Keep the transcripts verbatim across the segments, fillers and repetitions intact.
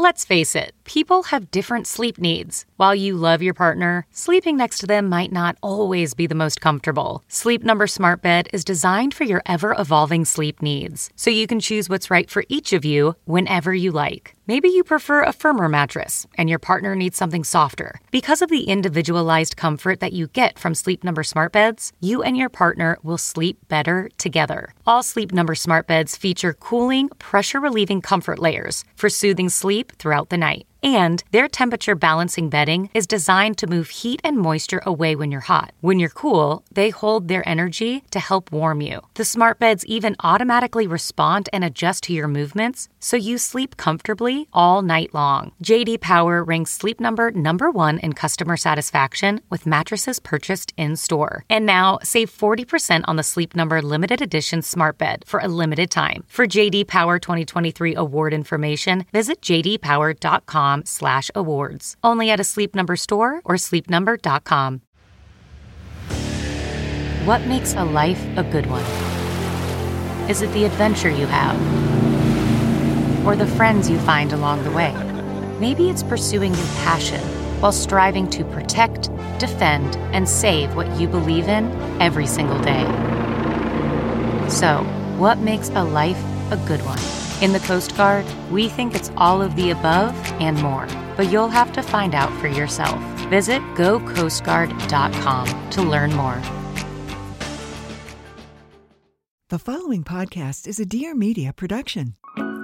Let's face it, people have different sleep needs. While you love your partner, sleeping next to them might not always be the most comfortable. Sleep Number Smart Bed is designed for your ever-evolving sleep needs, so you can choose what's right for each of you whenever you like. Maybe you prefer a firmer mattress and your partner needs something softer. Because of the individualized comfort that you get from Sleep Number Smart Beds, you and your partner will sleep better together. All Sleep Number Smart Beds feature cooling, pressure-relieving comfort layers for soothing sleep throughout the night. And their temperature balancing bedding is designed to move heat and moisture away when you're hot. When you're cool, they hold their energy to help warm you. The smart beds even automatically respond and adjust to your movements, so you sleep comfortably all night long. J D Power ranks Sleep Number number one in customer satisfaction with mattresses purchased in-store. And now, save forty percent on the Sleep Number limited edition smart bed for a limited time. For J D Power twenty twenty-three award information, visit j d power dot com slash awards. Only at a Sleep Number store or sleep number dot com. What makes a life a good one? Is it the adventure you have? Or the friends you find along the way? Maybe it's pursuing your passion while striving to protect, defend, and save what you believe in every single day. So, what makes a life a good one? In the Coast Guard, we think it's all of the above and more, but you'll have to find out for yourself. Visit go coast guard dot com to learn more. The following podcast is a Dear Media production.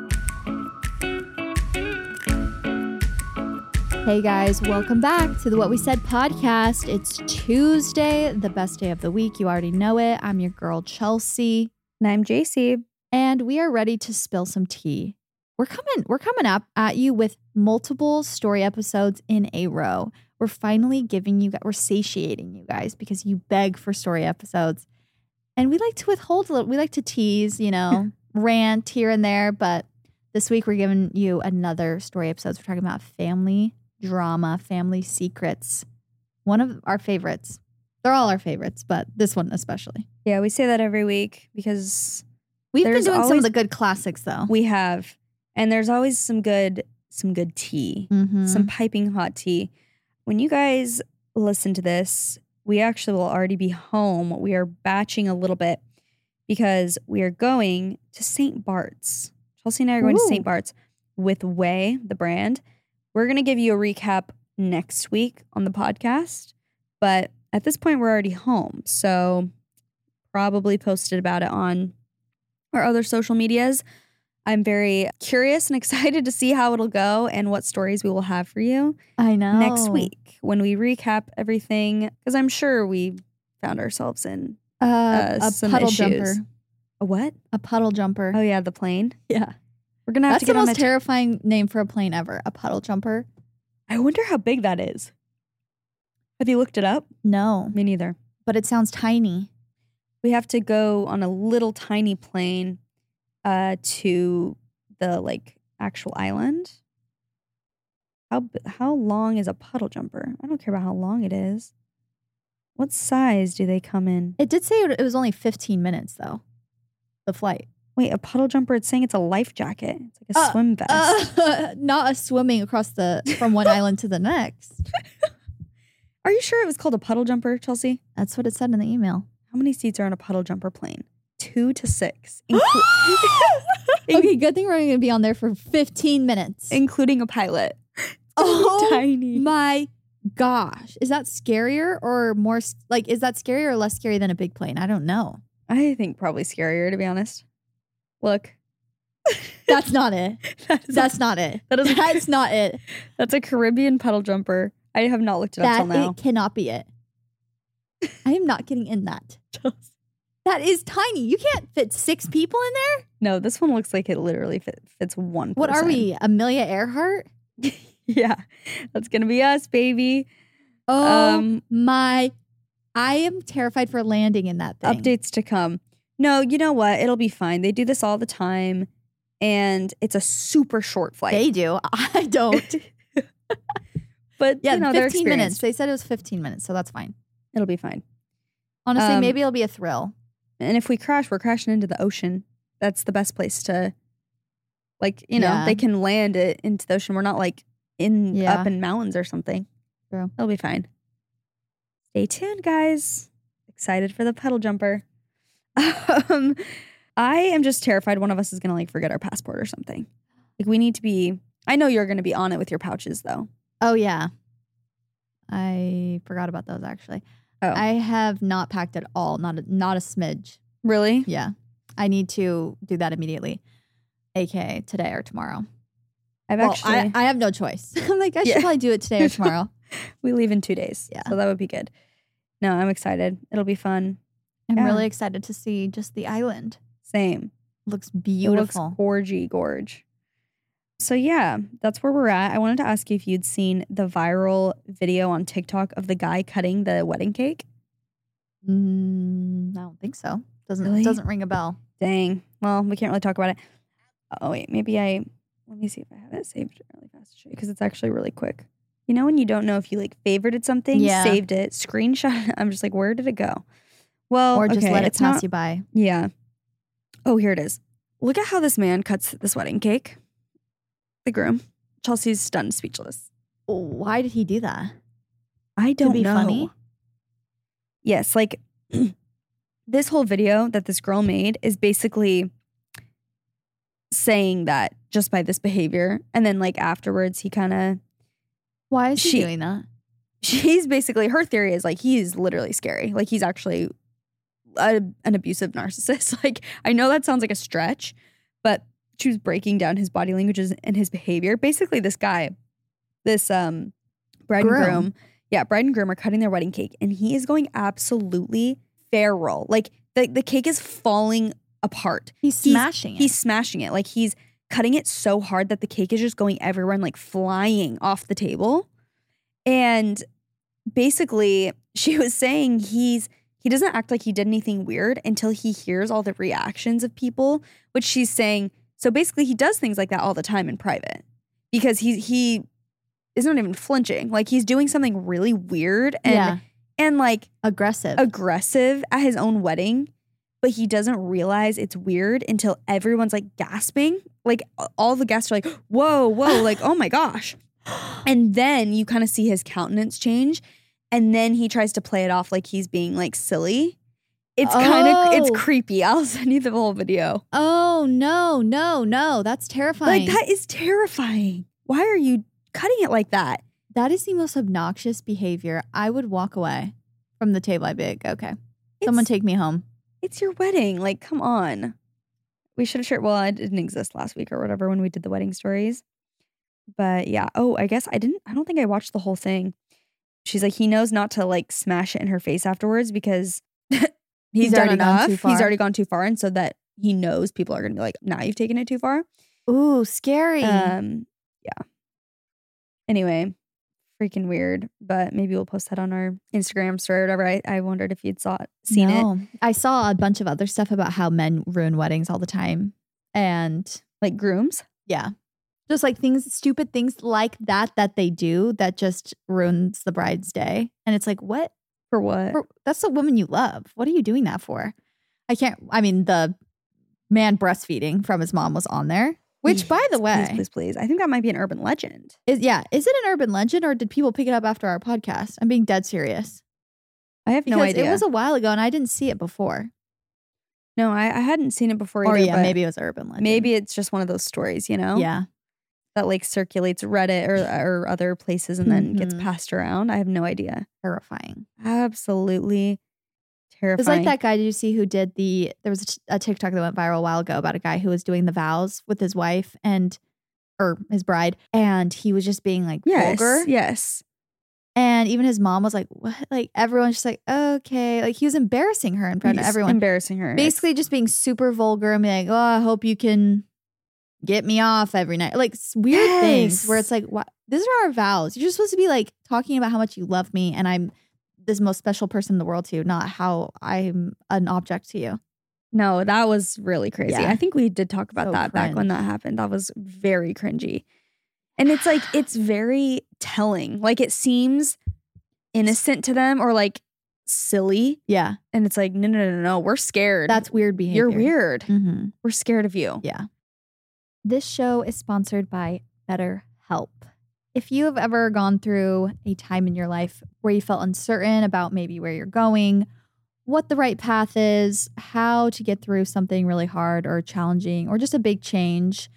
Hey guys, welcome back to the What We Said podcast. It's Tuesday, the best day of the week. You already know it. I'm your girl, Chelsea. And I'm J C. And we are ready to spill some tea. We're coming, we're coming up at you with multiple story episodes in a row. We're finally giving you, we're satiating you guys because you beg for story episodes. And we like to withhold a little, we like to tease, you know, rant here and there. But this week we're giving you another story episodes. We're talking about family drama, family secrets. One of our favorites. They're all our favorites, but this one especially. Yeah, we say that every week because we've been there's doing always, some of the good classics though. We have. And there's always some good some good tea, mm-hmm. some piping hot tea. When you guys listen to this, we actually will already be home. We are batching a little bit because we are going to Saint Bart's. Chelsea and I are going Ooh. to Saint Bart's with Way, the brand. We're going to give you a recap next week on the podcast. But at this point, we're already home. So probably posted about it on our other social medias. I'm very curious and excited to see how it'll go and what stories we will have for you. I know. Next week when we recap everything, because I'm sure we found ourselves in Uh, uh, a some puddle issues. jumper. A what? A puddle jumper. Oh yeah, the plane. Yeah. We're gonna have That's to get the on most the. T- terrifying name for a plane ever. A puddle jumper. I wonder how big that is. Have you looked it up? No, Me neither. but it sounds tiny. We have to go on a little tiny plane uh, to the like actual island. How b- how long is a puddle jumper? I don't care about how long it is. What size do they come in? It did say it was only fifteen minutes though. The flight. Wait, a puddle jumper? It's saying it's a life jacket. It's like a Uh, swim vest. Uh, not a swimming across the from one island to the next. Are you sure it was called a puddle jumper, Chelsea? That's what it said in the email. How many seats are on a puddle jumper plane? Two to six. Inclu- Okay, good thing we're going to be on there for fifteen minutes. including a pilot. Oh Tiny. my gosh. Is that scarier or more, s- like, is that scarier or less scary than a big plane? I don't know. I think probably scarier, to be honest. Look. That's not it. That is That's a, not it. that is a- That's not it. that's a Caribbean puddle jumper. I have not looked it up That till now. it cannot be it. I am not getting in that. That is tiny. You can't fit six people in there. No, this one looks like it literally fit, fits one What are person. we? Amelia Earhart? Yeah, that's going to be us, baby. Oh Um, my. I am terrified for landing in that thing. Updates to come. No, you know what? It'll be fine. They do this all the time, and it's a super short flight. They do. I don't. But, Yeah, you know, they're fifteen minutes. experienced. They said it was fifteen minutes, so that's fine. It'll be fine. Honestly, Um, maybe it'll be a thrill. And if we crash, we're crashing into the ocean. That's the best place to Like, you know, Yeah. they can land it into the ocean. We're not like in Yeah. up in mountains or something. True. It'll be fine. Stay tuned, guys. Excited for the pedal jumper. um, I am just terrified one of us is going to like forget our passport or something. Like we need to be, I know you're going to be on it with your pouches though. Oh, yeah. I forgot about those, actually. Oh. I have not packed at all. Not a, not a smidge. Really? Yeah. I need to do that immediately, A K A today or tomorrow. I've Well, actually, I, I have no choice. I'm like, I should Yeah. probably do it today or tomorrow. we leave in two days. Yeah. So that would be good. No, I'm excited. It'll be fun. I'm Yeah. really excited to see just the island. Same. It looks It beautiful. looks gorgy, gorge. So yeah, that's where we're at. I wanted to ask you if you'd seen the viral video on TikTok of the guy cutting the wedding cake. Mm, I don't think so. Doesn't Really? doesn't ring a bell. Dang. Well, we can't really talk about it. Oh wait, maybe I. Let me see if I have it saved really fast to show you because it's actually really quick. You know when you don't know if you like favorited something, Yeah. saved it, screenshot it. I'm just like, where did it go? Well, Or just okay, let it it's pass not, you by. Yeah. Oh, here it is. Look at how this man cuts this wedding cake. The groom. Chelsea's stunned, speechless. Why did he do that? I don't be know. funny? Yes, like this whole video that this girl made is basically saying that just by this behavior. And then like afterwards he kind of, Why is he She- doing that? she's basically, her theory is like he's literally scary. Like he's actually a, an abusive narcissist. Like I know that sounds like a stretch, but she was breaking down his body languages and his behavior. Basically this guy, this um bride Groom. and groom, yeah, bride and groom are cutting their wedding cake and he is going absolutely feral. Like the, the cake is falling apart. He's He's- smashing it. He's smashing it. Like he's cutting it so hard that the cake is just going everywhere and like flying off the table. And basically she was saying he's he doesn't act like he did anything weird until he hears all the reactions of people, which she's saying. So basically he does things like that all the time in private because he he is not even flinching. Like he's doing something really weird and yeah. and like Aggressive. aggressive at his own wedding, but he doesn't realize it's weird until everyone's like gasping. Like all the guests are like, whoa, whoa, like, oh my gosh. And then you kind of see his countenance change. And then he tries to play it off like he's being like silly. It's kind of, it's Oh. creepy. I'll send you the whole video. Oh, no, no, no. That's terrifying. Like that is terrifying. Why are you cutting it like that? That is the most obnoxious behavior. I would walk away from the table. I'd be like, okay, someone It's- take me home. It's your wedding. Like, come on. We should have shared. Well, I didn't exist last week or whatever when we did the wedding stories. But yeah. Oh, I guess I didn't. I don't think I watched the whole thing. She's like, he knows not to like smash it in her face afterwards because he's, He's done already gone enough. too He's far. already gone too far. And so that he knows people are going to be like, now you've taken it too far. Ooh, scary. Um, yeah. Anyway, freaking weird. But maybe we'll post that on our Instagram story or whatever. I, I wondered if you'd saw it, seen it. no. I saw a bunch of other stuff about how men ruin weddings all the time. And Like grooms. yeah, just like things, stupid things like that, that they do that just ruins the bride's day. And it's like, what? For what? For- That's the woman you love. What are you doing that for? I can't, I mean, the man breastfeeding from his mom was on there, which by the Please, way, Please, please, please. I think that might be an urban legend. is, yeah, is it an urban legend or did people pick it up after our podcast? I'm being dead serious. I have Because no idea. it was a while ago and I didn't see it before. no, I, I hadn't seen it before Or either. yeah, but maybe it was urban legend. maybe it's just one of those stories, you know? Yeah. That like circulates Reddit or, or other places and then gets Mhm. passed around. I have no idea. Terrifying. Absolutely terrifying. It's like that guy, did you see who did the, there was a, t- a TikTok that went viral a while ago about a guy who was doing the vows with his wife and, or his bride, and he was just being like Yes, vulgar. yes. And even his mom was like, what? Like everyone's just like, okay. Like he was embarrassing her in front of He's everyone. Embarrassing her. Basically just being super vulgar and being like, oh, I hope you can get me off every night. Like s- weird Yes. things where it's like, what? These are our vows. You're supposed to be like talking about how much you love me and I'm this most special person in the world to you, not how I'm an object to you. No, that was really crazy. Yeah. I think we did talk about So that back when cringe. that happened. That was very cringy. And it's like, it's very telling. Like it seems innocent to them or like silly. Yeah. And it's like, no, no, no, no, we're scared. That's weird behavior. You're weird. Mm-hmm. We're scared of you. Yeah. This show is sponsored by BetterHelp. If you have ever gone through a time in your life where you felt uncertain about maybe where you're going, what the right path is, how to get through something really hard or challenging or just a big change,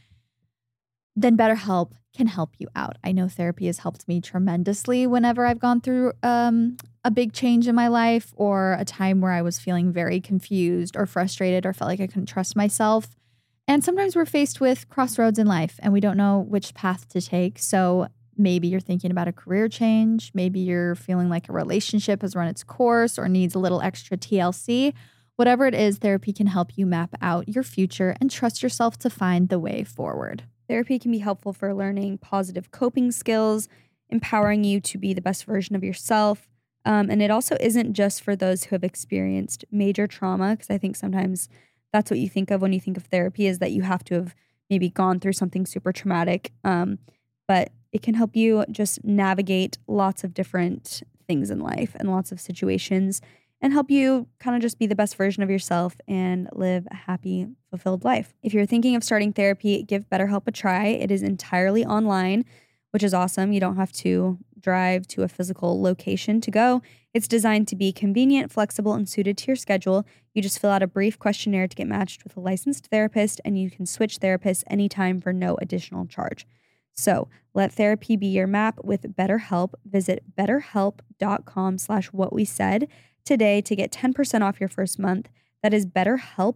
then BetterHelp can help you out. I know therapy has helped me tremendously whenever I've gone through um, a big change in my life or a time where I was feeling very confused or frustrated or felt like I couldn't trust myself. And sometimes we're faced with crossroads in life and we don't know which path to take. So maybe you're thinking about a career change. Maybe you're feeling like a relationship has run its course or needs a little extra T L C. Whatever it is, therapy can help you map out your future and trust yourself to find the way forward. Therapy can be helpful for learning positive coping skills, empowering you to be the best version of yourself. Um, and it also isn't just for those who have experienced major trauma, because I think sometimes that's what you think of when you think of therapy, is that you have to have maybe gone through something super traumatic. Um, but it can help you just navigate lots of different things in life and lots of situations and help you kind of just be the best version of yourself and live a happy, fulfilled life. If you're thinking of starting therapy, give BetterHelp a try. It is entirely online, which is awesome. You don't have to drive to a physical location to go. It's designed to be convenient, flexible, and suited to your schedule. You just fill out a brief questionnaire to get matched with a licensed therapist, and you can switch therapists anytime for no additional charge. So let therapy be your map with BetterHelp. Visit betterhelp.com slash what we said today to get ten percent off your first month. That is BetterHelp,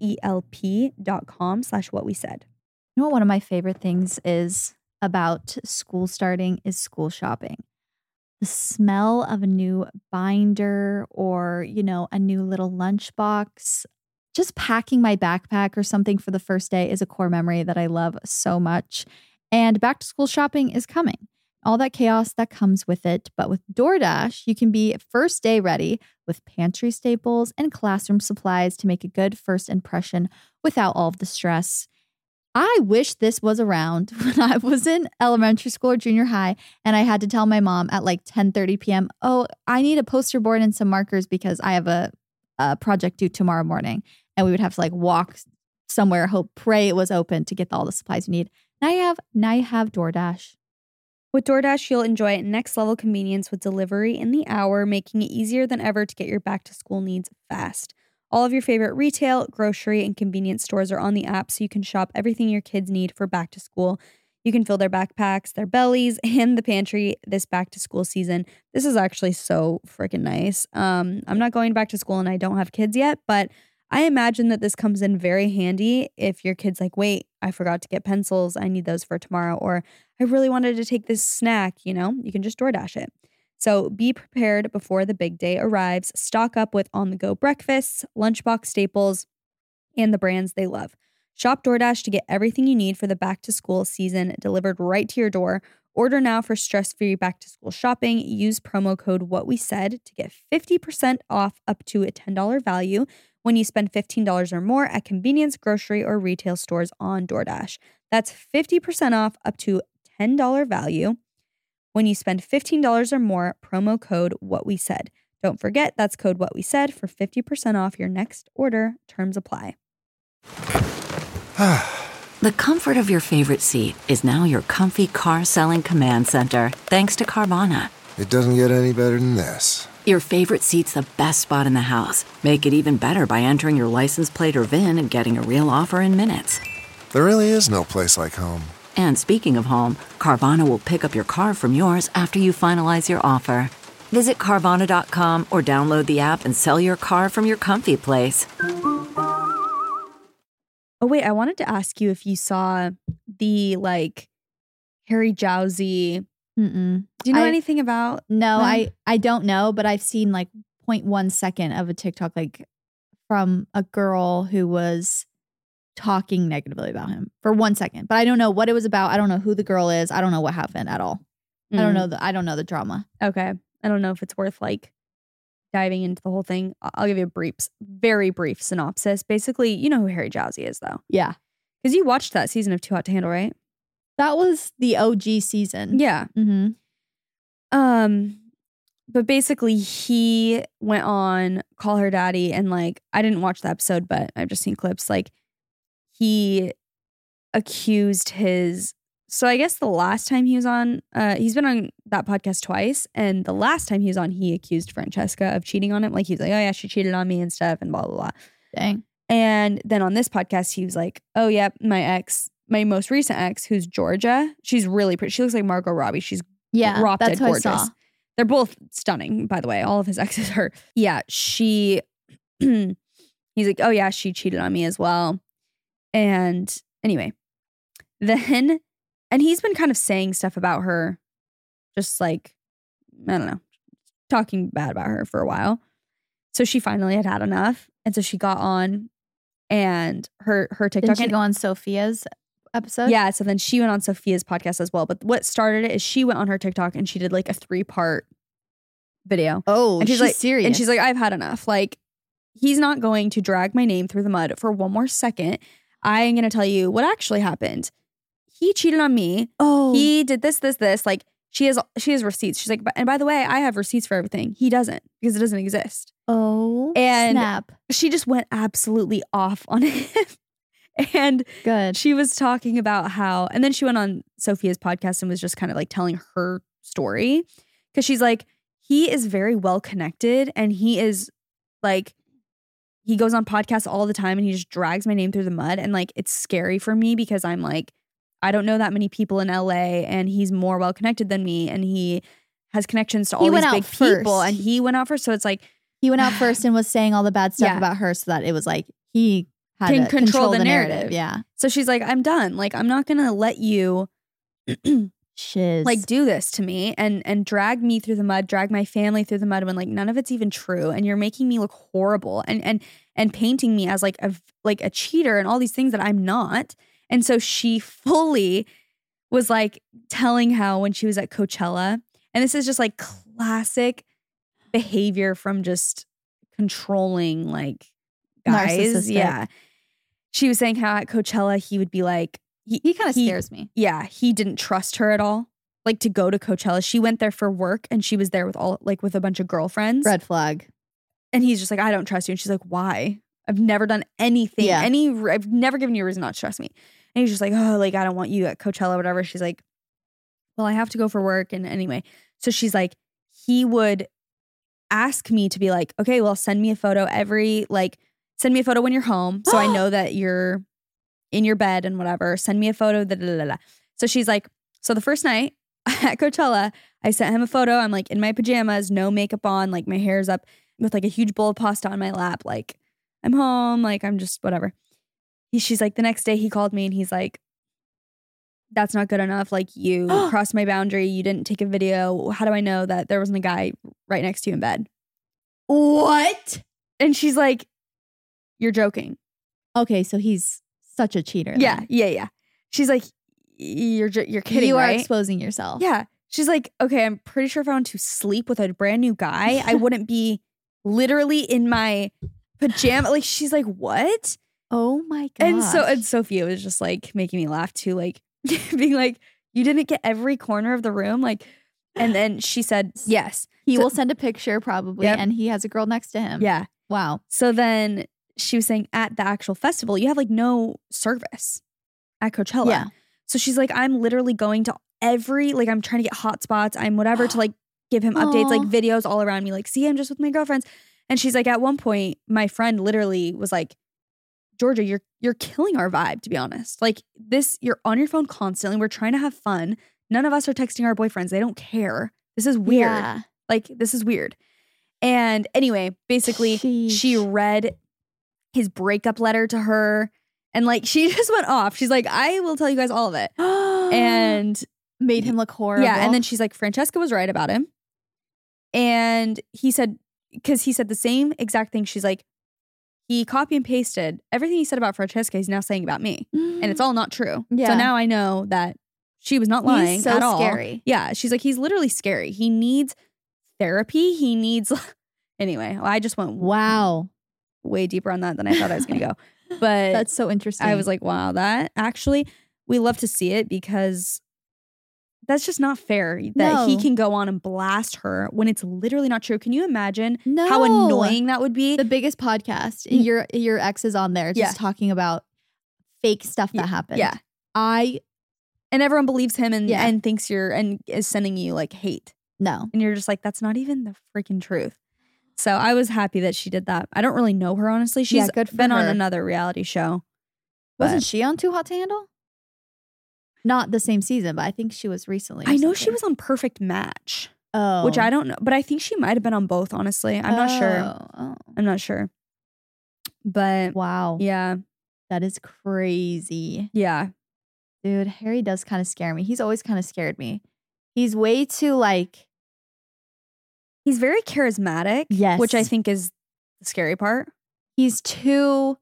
H-E-L-P dot com slash what we said. You know what one of my favorite things is about school starting is school shopping. The smell of a new binder or, you know, a new little lunchbox. Just packing my backpack or something for the first day is a core memory that I love so much. And back to school shopping is coming. All that chaos that comes with it. But with DoorDash, you can be first day ready with pantry staples and classroom supplies to make a good first impression without all of the stress. I wish this was around when I was in elementary school or junior high and I had to tell my mom at like ten thirty p.m., oh, I need a poster board and some markers because I have a, a project due tomorrow morning. And we would have to like walk somewhere, hope, pray it was open to get all the supplies you need. Now you have, now you have DoorDash. With DoorDash, you'll enjoy next-level convenience with delivery in the hour, making it easier than ever to get your back-to-school needs fast. All of your favorite retail, grocery, and convenience stores are on the app, so you can shop everything your kids need for back-to-school. You can fill their backpacks, their bellies, and the pantry this back-to-school season. This is actually so freaking nice. Um, I'm not going back to school and I don't have kids yet, but I imagine that this comes in very handy if your kid's like, wait, I forgot to get pencils. I need those for tomorrow. Or I really wanted to take this snack, you know, you can just DoorDash it. So be prepared before the big day arrives. Stock up with on-the-go breakfasts, lunchbox staples, and the brands they love. Shop DoorDash to get everything you need for the back-to-school season delivered right to your door. Order now for stress-free back-to-school shopping. Use promo code WhatWeSaid to get fifty percent off up to a ten dollars value when you spend fifteen dollars or more at convenience, grocery, or retail stores on DoorDash. That's fifty percent off up to ten dollars value when you spend fifteen dollars or more, promo code WhatWeSaid. Don't forget, that's code WhatWeSaid for fifty percent off your next order. Terms apply. The comfort of your favorite seat is now your comfy car selling command center, thanks to Carvana. It doesn't get any better than this. Your favorite seat's the best spot in the house. Make it even better by entering your license plate or V I N and getting a real offer in minutes. There really is no place like home. And speaking of home, Carvana will pick up your car from yours after you finalize your offer. Visit Carvana dot com or download the app and sell your car from your comfy place. Oh, wait, I wanted to ask you if you saw the, like, Harry Jowsey. Mm-mm. Do you know I, anything about? No, them? I, I don't know, but I've seen like zero point one second of a TikTok like from a girl who was talking negatively about him for one second. But I don't know what it was about. I don't know who the girl is. I don't know what happened at all. Mm. I don't know the I don't know the drama. Okay. I don't know if it's worth like diving into the whole thing. I'll give you a brief, very brief synopsis. Basically, you know who Harry Jowsey is, though. Yeah. Because you watched that season of Too Hot to Handle, right? That was the O G season. Yeah. Mm-hmm. Um, but basically, he went on Call Her Daddy, and like, I didn't watch the episode, but I've just seen clips. Like, he accused his, so I guess the last time he was on, uh, he's been on that podcast twice. And the last time he was on, he accused Francesca of cheating on him. Like he was like, oh yeah, she cheated on me and stuff and blah, blah, blah. Dang. And then on this podcast, he was like, oh yeah, my ex, my most recent ex, who's Georgia. She's really pretty. She looks like Margot Robbie. She's Yeah, drop that's dead what gorgeous. I saw. They're both stunning, by the way. All of his exes are. Yeah, she, he's like, oh yeah, she cheated on me as well. And anyway, then, and he's been kind of saying stuff about her, just like, I don't know, talking bad about her for a while. So she finally had had enough. And so she got on and her, her TikTok. Didn't she and- go on Sophia's episode? Yeah, so then she went on Sophia's podcast as well. But what started it is she went on her TikTok and she did like a three part video. Oh, and she's, she's like, serious. And she's like, I've had enough. Like, he's not going to drag my name through the mud for one more second. I'm going to tell you what actually happened. He cheated on me. oh, He did this, this, this. Like, she has she has receipts. She's like, and by the way, I have receipts for everything. He doesn't because it doesn't exist. oh, And snap. she just went absolutely off on him. And Good. she was talking about how, and then she went on Sophia's podcast and was just kind of like telling her story. Cause she's like, he is very well connected and he is like, he goes on podcasts all the time and he just drags my name through the mud. And like, it's scary for me because I'm like, I don't know that many people in L A and he's more well connected than me. And he has connections to all He these went out big first. people and he went out first. So it's like, He went out first and was saying all the bad stuff Yeah. about her so that it was like he had Can to control control, the the, narrative. narrative. Yeah. so she's like, I'm done. Like, I'm not going to let you Shiz. like do this to me and and drag me through the mud, drag my family through the mud when like none of it's even true and you're making me look horrible and and and painting me as like a like a cheater and all these things that I'm not. And so she fully was like telling how when she was at Coachella, and this is just like classic behavior from just controlling like guys. Narcissistic. Yeah. She was saying how at Coachella he would be like he, he kind of scares me. yeah, he didn't trust her at all. Like to go to Coachella. She went there for work and she was there with all like with a bunch of girlfriends. Red flag. And he's just like, I don't trust you. And she's like, why? I've never done anything. Yeah. Any I've never given you a reason not to trust me. And he's just like, oh, like I don't want you at Coachella, whatever. She's like, well, I have to go for work. And anyway, so she's like, he would ask me to be like, okay, well, send me a photo every like send me a photo when you're home. So I know that you're in your bed and whatever. Send me a photo. Da, da, da, da. So she's like, so the first night at Coachella, I sent him a photo. I'm like in my pajamas, no makeup on, like my hair's up with like a huge bowl of pasta on my lap. Like I'm home, like I'm just whatever. He, she's like, the next day he called me and he's like, that's not good enough. Like you crossed my boundary. You didn't take a video. How do I know that there wasn't a guy right next to you in bed? What? And she's like, you're joking. Okay, so he's such a cheater. Yeah, then. yeah, yeah. She's like, you're jo- you're kidding, You are right? exposing yourself. Yeah. She's like, okay, I'm pretty sure if I went to sleep with a brand new guy, I wouldn't be literally in my pajama. Like, she's like, what? Oh my god. And so, and Sophia was just like making me laugh too, like being like, you didn't get every corner of the room. Like, and then she said, yes. he So- will send a picture probably, Yep. and he has a girl next to him. Yeah. Wow. So then she was saying at the actual festival, you have like no service at Coachella. Yeah. So she's like, I'm literally going to every, like, I'm trying to get hotspots. I'm whatever to like give him updates, like Aw. videos all around me. Like, see, I'm just with my girlfriends. And she's like, at one point, my friend literally was like, Georgia, you're you're killing our vibe, to be honest. Like this, you're on your phone constantly. We're trying to have fun. None of us are texting our boyfriends. They don't care. This is weird. Yeah. Like, this is weird. And anyway, basically, she Sheesh. read his breakup letter to her. And like, she just went off. She's like, I will tell you guys all of it. And made him look horrible. yeah. And then she's like, Francesca was right about him. And he said, because he said the same exact thing. She's like, he copy and pasted everything he said about Francesca. He's now saying about me. And it's all not true. Yeah. So now I know that she was not lying He's so at all. scary. Yeah. She's like, he's literally scary. He needs therapy. He needs, anyway, I just went Wow. way deeper on that than I thought I was going to go. But That's so interesting. I was like, wow, that actually, we love to see it because that's just not fair that he No. can go on and blast her when it's literally not true. Can you imagine no. how annoying that would be? The biggest podcast. Mm. Your your ex is on there just Yeah. talking about fake stuff Yeah. that happened. Yeah. I And everyone believes him and, Yeah. and thinks you're and is sending you like hate. no. And you're just like, that's not even the freaking truth. So I was happy that she did that. I don't really know her, honestly. She's Yeah, good for been on her. another reality show. Wasn't but- she on Too Hot to Handle? Not the same season, but I think she was recently. or I know she something. was on Perfect Match, Oh. which I don't know. But I think she might have been on both, honestly. I'm not sure. Oh, oh. I'm not sure. But Wow. yeah, That is crazy. yeah. Dude, Harry does kind of scare me. He's always kind of scared me. He's way too like, He's very charismatic. Yes. Which I think is the scary part. he's too,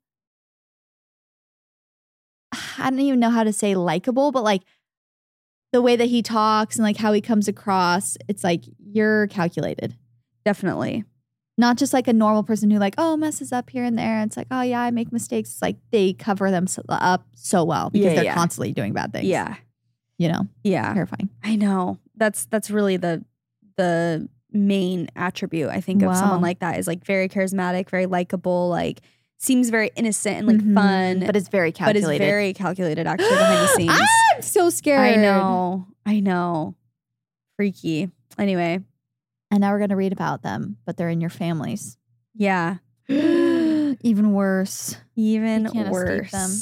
I don't even know how to say likable, but like the way that he talks and like how he comes across, it's like you're calculated. Definitely. Not just like a normal person who like, oh, messes up here and there. It's like, oh yeah, I make mistakes. It's like they cover them so- up so well because Yeah, they're yeah. constantly doing bad things. Yeah. You know, Yeah. terrifying. I know. That's that's really the the main attribute, I think, of Wow. someone like that is like very charismatic, very likable, like seems very innocent and like Mhm. fun, But it's very but calculated. is very calculated actually behind the scenes. I'm so scared. I know. I know. Freaky. Anyway, And now we're going to read about them, but they're in your families. yeah. Even worse. Even You can't escape worse. them.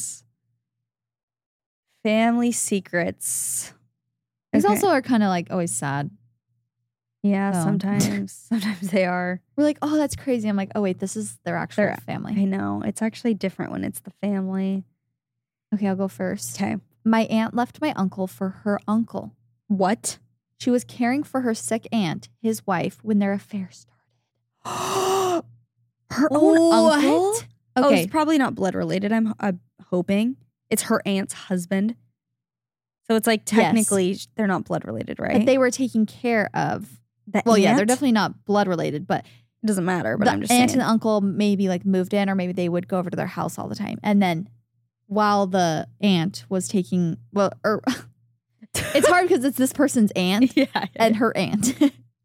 Family secrets. These Okay. also are kind of like always sad. Yeah, Oh. sometimes. Sometimes they are. We're like, oh, that's crazy. I'm like, oh, wait, this is their actual Their- family. I know. It's actually different when it's the family. Okay, I'll go first. Okay. My aunt left my uncle for her uncle. What? She was caring for her sick aunt, his wife, when their affair started. Her own What? uncle? Oh, Okay. it's probably not blood related. I'm, I'm hoping it's her aunt's husband. So it's like Yes. technically they're not blood related, right? But they were taking care of. the Well, yeah, they're aunt? definitely not blood related, but It doesn't matter. But the I'm just aunt saying. and the uncle maybe like moved in, or maybe they would go over to their house all the time. And then while the aunt was taking, well, or it's hard because it's this person's aunt yeah, yeah. and her aunt.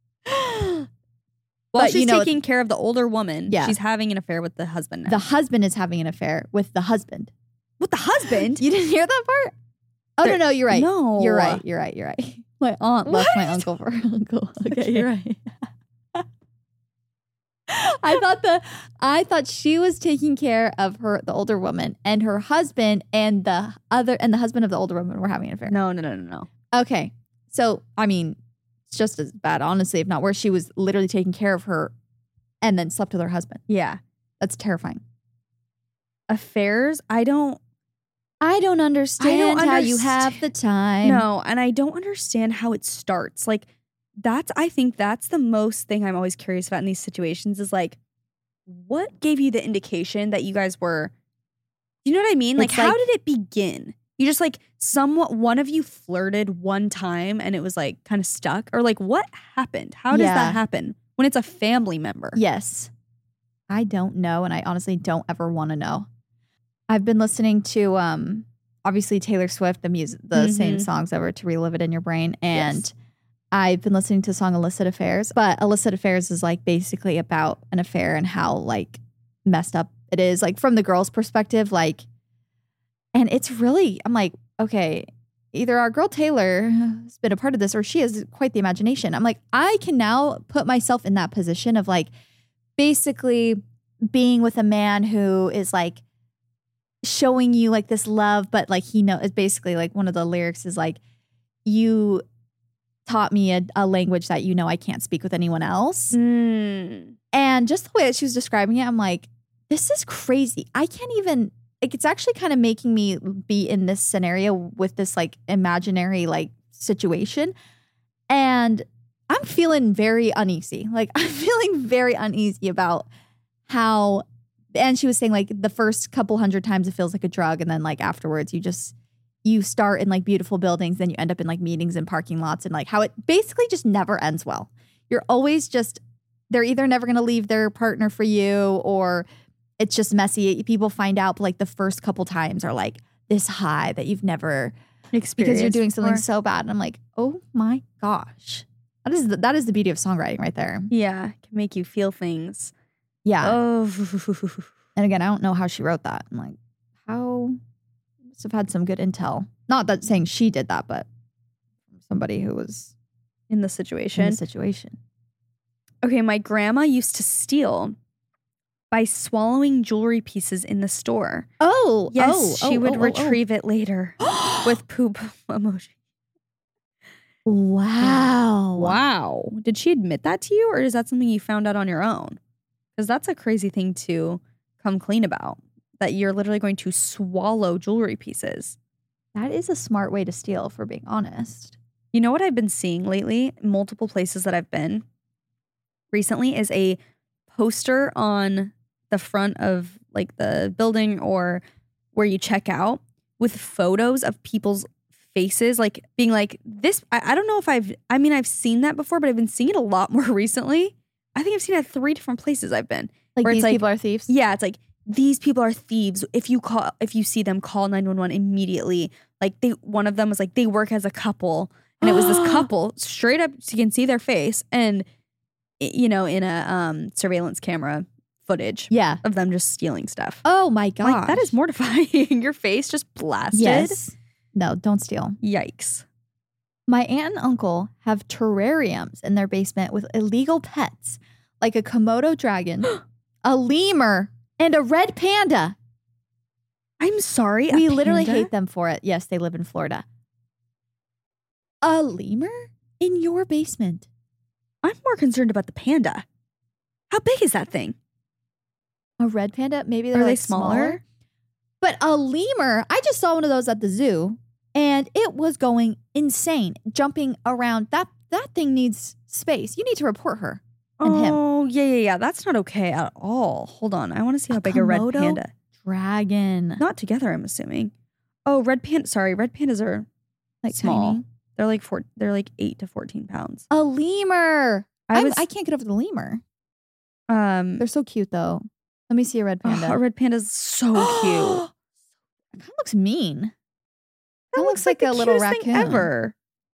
While but, she's you know, taking care of the older woman, Yeah. she's having an affair with the husband now. the husband is having an affair with the husband. with the husband? You didn't hear that part? Oh, There- no, no, you're right. No. You're right. You're right. You're right. My aunt left my uncle for her uncle. Okay, you're right. I thought the I thought she was taking care of her the older woman, and her husband and the other and the husband of the older woman were having an affair. No, no, no, no, no. Okay. So, I mean, it's just as bad, honestly, if not worse. She was literally taking care of her and then slept with her husband. Yeah. That's terrifying. Affairs, I don't I don't understand how you underst- have the time. No, and I don't understand how it starts. Like that's I think that's the most thing I'm always curious about in these situations is like what gave you the indication that you guys were you know what I mean? Like It's how like- did it begin? You just like somewhat one of you flirted one time and it was like kind of stuck or like what happened? How does Yeah. that happen when it's a family member? Yes. I don't know, and I honestly don't ever want to know. I've been listening to um obviously Taylor Swift, the music the same Mhm. songs ever to relive it in your brain. And Yes. I've been listening to the song Illicit Affairs. But Illicit Affairs is like basically about an affair and how like messed up it is, like from the girl's perspective, like and it's really I'm like, okay, either our girl Taylor has been a part of this or she has quite the imagination. I'm like, I can now put myself in that position of like basically being with a man who is like showing you like this love, but like he know it's basically like one of the lyrics is like, you taught me a, a language that you know I can't speak with anyone else. Mm. And just the way that she was describing it, I'm like, this is crazy. I can't even like it's actually kind of making me be in this scenario with this like imaginary like situation. And I'm feeling very uneasy. Like I'm feeling very uneasy about how and she was saying like the first couple hundred times it feels like a drug and then like afterwards you just you start in like beautiful buildings, then you end up in like meetings and parking lots and like how it basically just never ends well. You're always just they're either never going to leave their partner for you or it's just messy. People find out but like the first couple times are like this high that you've never because you're doing something before. so bad. And I'm like, oh my gosh. That is the, that is the beauty of songwriting right there. Yeah, it can make you feel things. Yeah. Oh, And again, I don't know how she wrote that. I'm like, how must have had some good intel. Not that saying she did that, but somebody who was In the in situation. the situation. Okay, my grandma used to steal by swallowing jewelry pieces in the store. Oh, Yes, oh, she oh, would oh, oh, oh. retrieve it later with poop emoji. Wow. Wow. Did she admit that to you, or is that something you found out on your own? Because that's a crazy thing to come clean about, that you're literally going to swallow jewelry pieces. That is a smart way to steal, if we're being honest. You know what I've been seeing lately? Multiple places that I've been recently is a poster on the front of like the building or where you check out with photos of people's faces, like being like this. I, I don't know if I've, I mean, I've seen that before, but I've been seeing it a lot more recently. I think I've seen it at three different places I've been. Like Where it's these like- people are thieves? Yeah, it's like these people are thieves. If you call, if you see them, call nine one one immediately. Like they, one of them was like they work as a couple, and it was this couple straight up. So you can see their face, and i- you know, in a um, surveillance camera footage Yeah. of them just stealing stuff. Oh my god. Like that is mortifying. Your face just blasted. Yes. No, don't steal. Yikes. My aunt and uncle have terrariums in their basement with illegal pets like a Komodo dragon, a lemur, and a red panda. I'm sorry. a We literally panda? hate them for it. Yes, they live in Florida. A lemur in your basement? I'm more concerned about the panda. How big is that thing? A red panda? Maybe Are they're they like smaller? smaller. But a lemur, I just saw one of those at the zoo and it was going insane, jumping around. That that thing needs space. You need to report her and him. Oh, yeah, yeah, yeah. That's not okay at all. Hold on. I want to see how A big a red Komodo? panda. Dragon. Not together, I'm assuming. Oh, red panda. Sorry, red pandas are Like small. tiny. They're like four. They're like eight to fourteen pounds. A lemur. I I, was. I can't get over the lemur. um. They're so cute though. Let me see a red panda. Oh, a red panda's so cute. It kind of looks mean. That looks like the a little cutest thing raccoon. ever.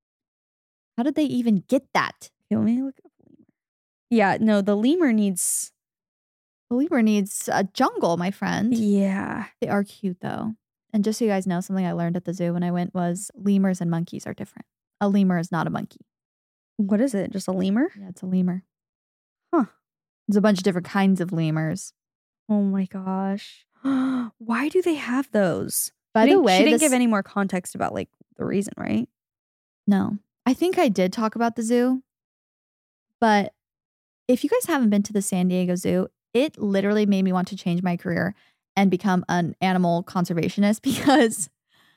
How did they even get that? Okay, let me look up lemur. Yeah, no, the lemur needs. The lemur needs a jungle, my friend. Yeah. They are cute though. And just so you guys know, something I learned at the zoo when I went was lemurs and monkeys are different. A lemur is not a monkey. What is it? Just a lemur? Yeah, it's a lemur. Huh. There's a bunch of different kinds of lemurs. Oh my gosh. Why do they have those? By She the didn't- way, she didn't this- give any more context about like the reason, right? No. I think I did talk about the zoo. But if you guys haven't been to the San Diego Zoo, it literally made me want to change my career and become an animal conservationist because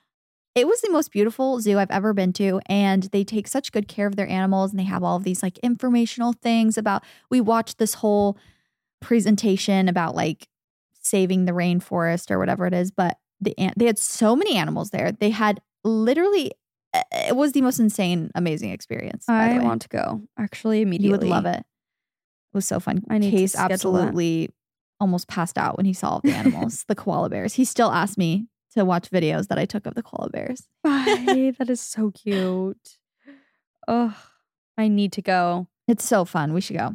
it was the most beautiful zoo I've ever been to. And they take such good care of their animals. And they have all of these like informational things about, we watched this whole presentation about like saving the rainforest or whatever it is. But the an- they had so many animals there. They had literally, it was the most insane, amazing experience. by the I way. want to go actually immediately. You would love it. It was so fun. I need to Case schedule that. absolutely almost passed out when he saw all the animals, the koala bears. He still asked me to watch videos that I took of the koala bears. Bye. That is so cute. Oh, I need to go. It's so fun. We should go.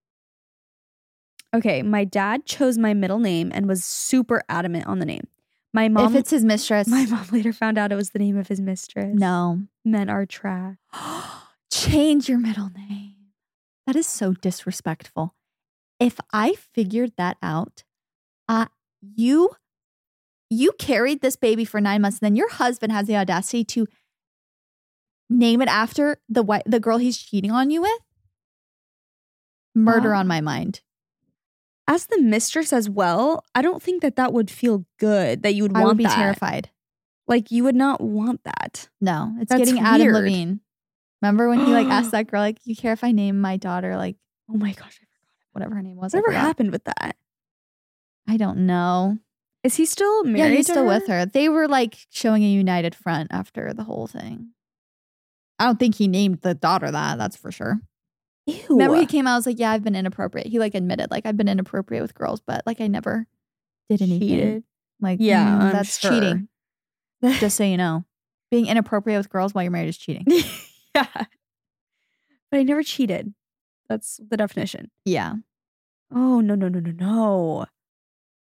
Okay, my dad chose my middle name and was super adamant on the name. My mom, if it's his mistress, my mom later found out it was the name of his mistress. no. Men are trash. Change your middle name. That is so disrespectful. If I figured that out, uh, you you carried this baby for nine months, and then your husband has the audacity to name it after the wi- the girl he's cheating on you with. Murder Wow. on my mind. As the mistress as well, I don't think that that would feel good. That you would I want would be that. terrified. Like you would not want that. No, it's That's getting Adam weird. Levine. Remember when he like asked that girl, like, you care if I name my daughter like Oh my gosh, I forgot. whatever her name was? I Whatever forgot. happened with that? I don't know. Is he still married? Yeah, he's to still her? with her. They were like showing a united front after the whole thing. I don't think he named the daughter that, that's for sure. Ew. Remember he came out, I was like, yeah, I've been inappropriate. He like admitted, like, I've been inappropriate with girls, but like I never did anything. Cheated. Like, Yeah, mm, I'm that's sure. cheating. Just so you know. Being inappropriate with girls while you're married is cheating. Yeah. But I never cheated. That's the definition. Yeah. Oh, no, no, no, no, no.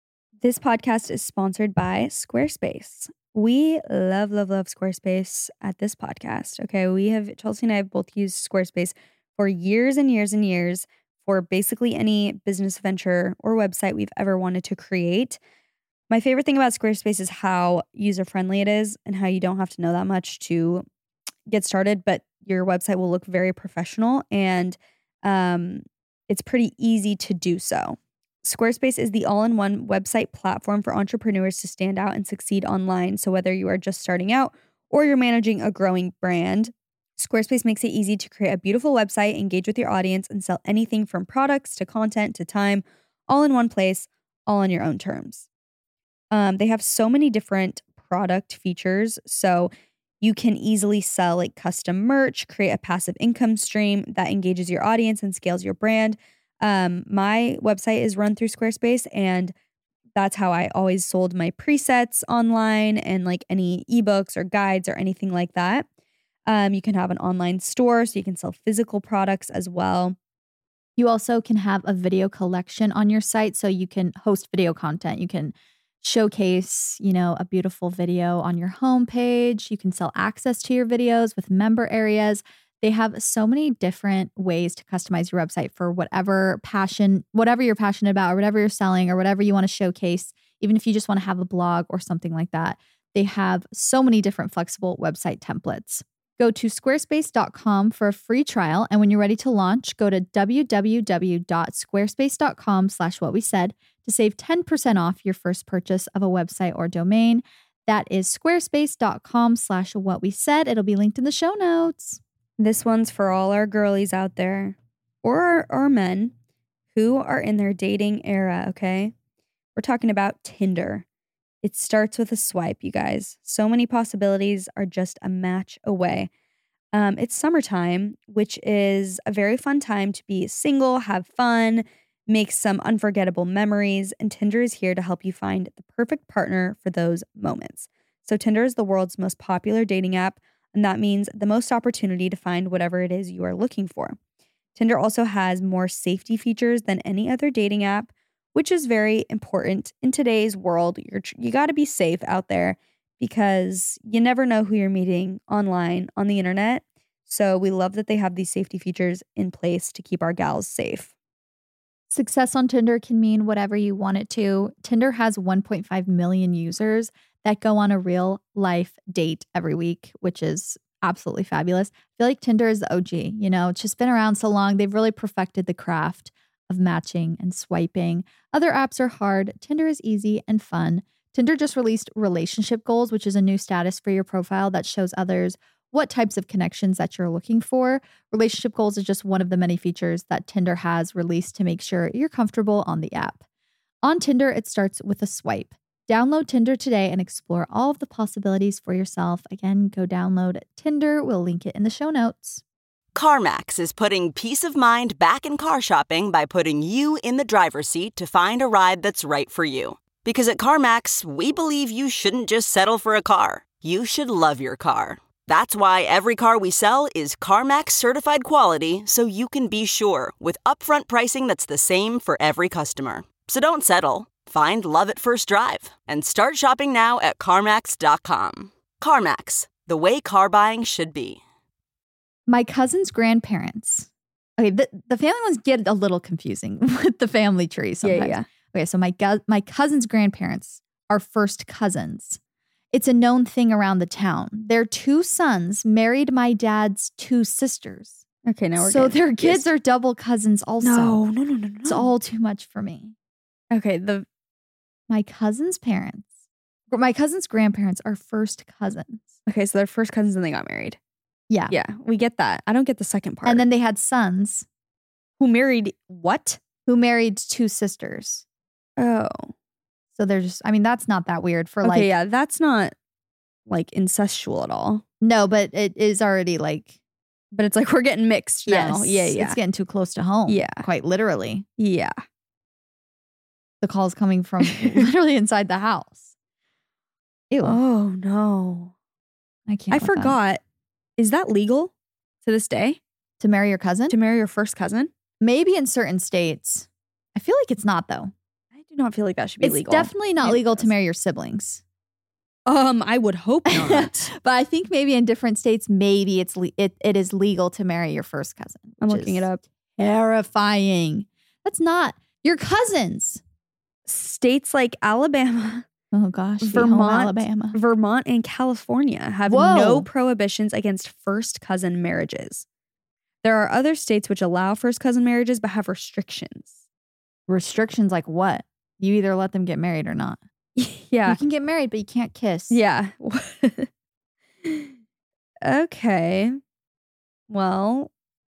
This podcast is sponsored by Squarespace. We love, love, love Squarespace at this podcast. Okay, we have, Chelsea and I have both used Squarespace for years and years and years for basically any business venture or website we've ever wanted to create. My favorite thing about Squarespace is how user-friendly it is and how you don't have to know that much to get started, but your website will look very professional and um, it's pretty easy to do so. Squarespace is the all-in-one website platform for entrepreneurs to stand out and succeed online. So whether you are just starting out or you're managing a growing brand, Squarespace makes it easy to create a beautiful website, engage with your audience, and sell anything from products to content to time, all in one place, all on your own terms. Um, they have so many different product features, so you can easily sell like custom merch, create a passive income stream that engages your audience and scales your brand. Um, my website is run through Squarespace, and that's how I always sold my presets online and like any ebooks or guides or anything like that. Um, you can have an online store, so you can sell physical products as well. You also can have a video collection on your site, so you can host video content. You can showcase, you know, a beautiful video on your homepage. You can sell access to your videos with member areas. They have so many different ways to customize your website for whatever passion, whatever you're passionate about, or whatever you're selling, or whatever you want to showcase, even if you just want to have a blog or something like that. They have so many different flexible website templates. Go to squarespace dot com for a free trial, and when you're ready to launch, go to w w w dot squarespace dot com slash what we said to save ten percent off your first purchase of a website or domain. That is squarespace dot com slash what we said. It'll be linked in the show notes. This one's for all our girlies out there, or our, our men who are in their dating era, okay? We're talking about Tinder. It starts with a swipe, you guys. So many possibilities are just a match away. Um, it's summertime, which is a very fun time to be single, have fun, make some unforgettable memories, and Tinder is here to help you find the perfect partner for those moments. So Tinder is the world's most popular dating app, and that means the most opportunity to find whatever it is you are looking for. Tinder also has more safety features than any other dating app, which is very important in today's world. You're, you got to be safe out there because you never know who you're meeting online on the internet. So we love that they have these safety features in place to keep our gals safe. Success on Tinder can mean whatever you want it to. Tinder has one point five million users that go on a real life date every week, which is absolutely fabulous. I feel like Tinder is the O G, you know, it's just been around so long. They've really perfected the craft of matching and swiping. Other apps are hard. Tinder is easy and fun. Tinder just released relationship goals, which is a new status for your profile that shows others what types of connections that you're looking for. Relationship goals is just one of the many features that Tinder has released to make sure you're comfortable on the app. On Tinder, it starts with a swipe. Download Tinder today and explore all of the possibilities for yourself. Again, go download Tinder. We'll link it in the show notes. CarMax is putting peace of mind back in car shopping by putting you in the driver's seat to find a ride that's right for you. Because at CarMax, we believe you shouldn't just settle for a car. You should love your car. That's why every car we sell is CarMax certified quality, so you can be sure with upfront pricing that's the same for every customer. So don't settle. Find love at first drive and start shopping now at CarMax dot com. CarMax, the way car buying should be. My cousin's grandparents. Okay, the, the family ones get a little confusing with the family tree sometimes. Yeah, yeah. Okay, so my gu- my cousin's grandparents are first cousins. It's a known thing around the town. Their two sons married my dad's two sisters. Okay, now we're so getting their kids confused. are double cousins also. No, no, no, no, no. It's all too much for me. Okay, the My cousin's parents, my cousin's grandparents are first cousins. okay, so they're first cousins and they got married. Yeah. Yeah, we get that. I don't get the second part. And then they had sons who married what? who married two sisters. Oh. So they're just, I mean, that's not that weird for Okay, like, yeah, that's not like incestual at all. no, but it is already like, But it's like we're getting mixed now. yes, Yeah, yeah. it's getting too close to home. Yeah. Quite literally. yeah. The call's coming from literally inside the house. Ew. Oh no. I can't. I with that. forgot. Is that legal to this day? To marry your cousin? To marry your first cousin? Maybe in certain states. I feel like it's not though. I do do not feel like that should be It's legal. definitely not Maybe legal it to is. marry your siblings. Um, I would hope not. But I think maybe in different states, maybe it's le- it, it is legal to marry your first cousin. I'm which looking is it up. Terrifying. That's not your cousins. States like Alabama, Oh gosh, sweet home Vermont, Alabama. Vermont, and California have Whoa. no prohibitions against first cousin marriages. There are other states which allow first cousin marriages but have restrictions. Restrictions like what? You either let them get married or not. Yeah. You can get married, but you can't kiss. Yeah. Okay. Well,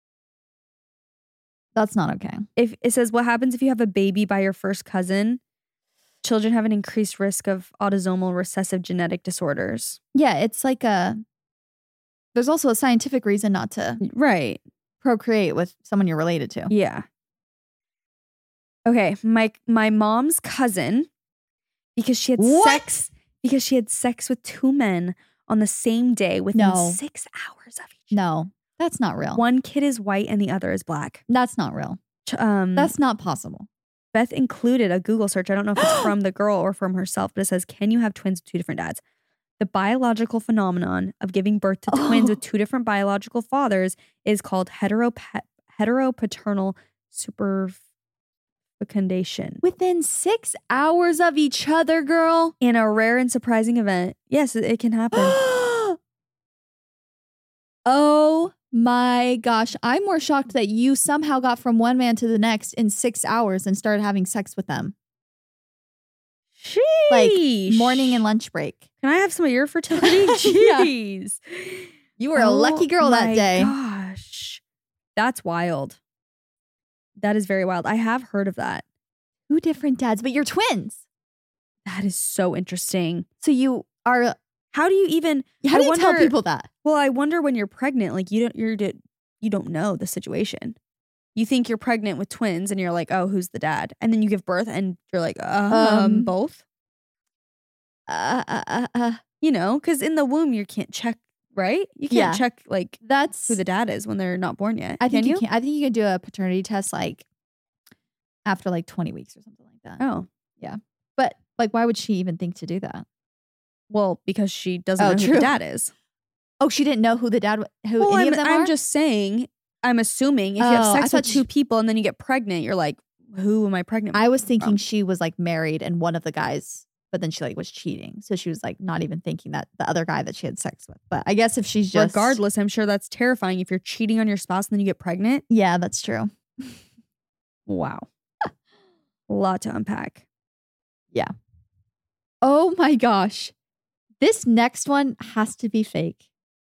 That's not okay. if it says what happens if you have a baby by your first cousin, children have an increased risk of autosomal recessive genetic disorders. Yeah, it's like a. There's also a scientific reason not to Right. procreate with someone you're related to. Yeah. Okay, my my mom's cousin, because she had What? sex because she had sex with two men on the same day within No. six hours of each. No, that's not real. One kid is white and the other is black. That's not real. Ch- Um, That's not possible. Beth included a Google search. I don't know if it's from the girl or from herself, but it says, "Can you have twins with two different dads?" The biological phenomenon of giving birth to twins with two different biological fathers is called heteropa- heteropaternal superfecundation. Within six hours of each other, girl. In a rare and surprising event, yes, it, it can happen. Oh my gosh. I'm more shocked that you somehow got from one man to the next in six hours and started having sex with them. Like Sheesh. morning and lunch break. Can I have some of your fertility? Yeah. Jeez. You were a lucky girl that my day. Gosh. That's wild. That is very wild. I have heard of that. Two different dads, but you're twins. That is so interesting. So you are. How do you even How I do you tell wonder- people that? Well, I wonder when you're pregnant, like you don't you're you don't know the situation. You think you're pregnant with twins and you're like, "Oh, who's the dad?" And then you give birth and you're like, "Um, Um, both?" Uh, uh, uh, uh, You know, cuz in the womb you can't check, right? You can't Yeah. check like that's. who the dad is when they're not born yet. I think can you you? can. I think you can do a paternity test like after like twenty weeks or something like that. Oh. But like, why would she even think to do that? Well, because she doesn't Oh, know who true. the dad is. Oh, she didn't know who the dad, who Well, any I'm, of them I'm are. just saying, I'm assuming if you Oh, have I sex with thought two she- people and then you get pregnant, you're like, who am I pregnant with? I was thinking from? she was like married and one of the guys, but then she like was cheating, so she was like not even thinking that the other guy that she had sex with. But I guess if she's just Regardless, I'm sure that's terrifying if you're cheating on your spouse and then you get pregnant. yeah, that's true. Wow. A lot to unpack. Oh my gosh, this next one has to be fake.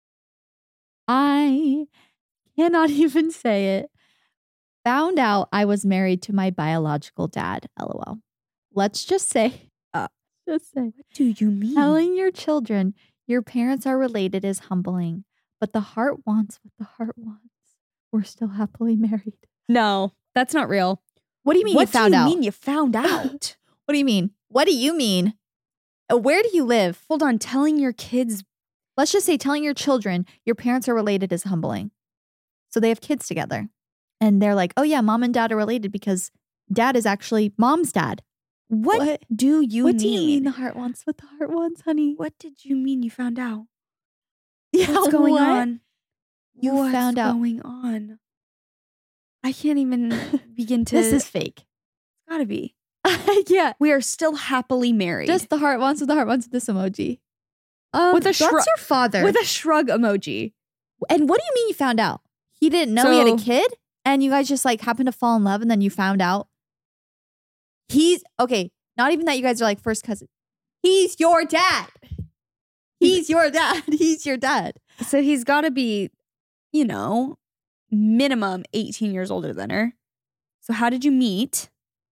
I cannot even say it. Found out I was married to my biological dad. LOL. Let's just say, Uh, just say, What do you mean? telling your children your parents are related is humbling, but the heart wants what the heart wants. We're still happily married. No, that's not real. What do you mean what you found do you out? mean you found out? What do you mean? What do you mean? Uh, Where do you live? Hold on, telling your kids. Let's just say telling your children your parents are related is humbling. So they have kids together. And they're like, oh yeah, mom and dad are related because dad is actually mom's dad. What, What? do you what mean? do you mean the heart wants what the heart wants, honey? What did you mean you found out? Yeah, What's going what? on? You What's found out. going on? I can't even begin to. This is fake. gotta be. Yeah. We are still happily married. Just the heart wants what the heart wants with this emoji. Um, With a that's shrug- your father. with a shrug emoji. And what do you mean you found out? He didn't know he had a So- kid and you guys just like happened to fall in love and then you found out. He's okay. Not even that you guys are like first cousin. He's your dad. He's your dad. He's your dad. So he's got to be, you know, minimum eighteen years older than her. So how did you meet?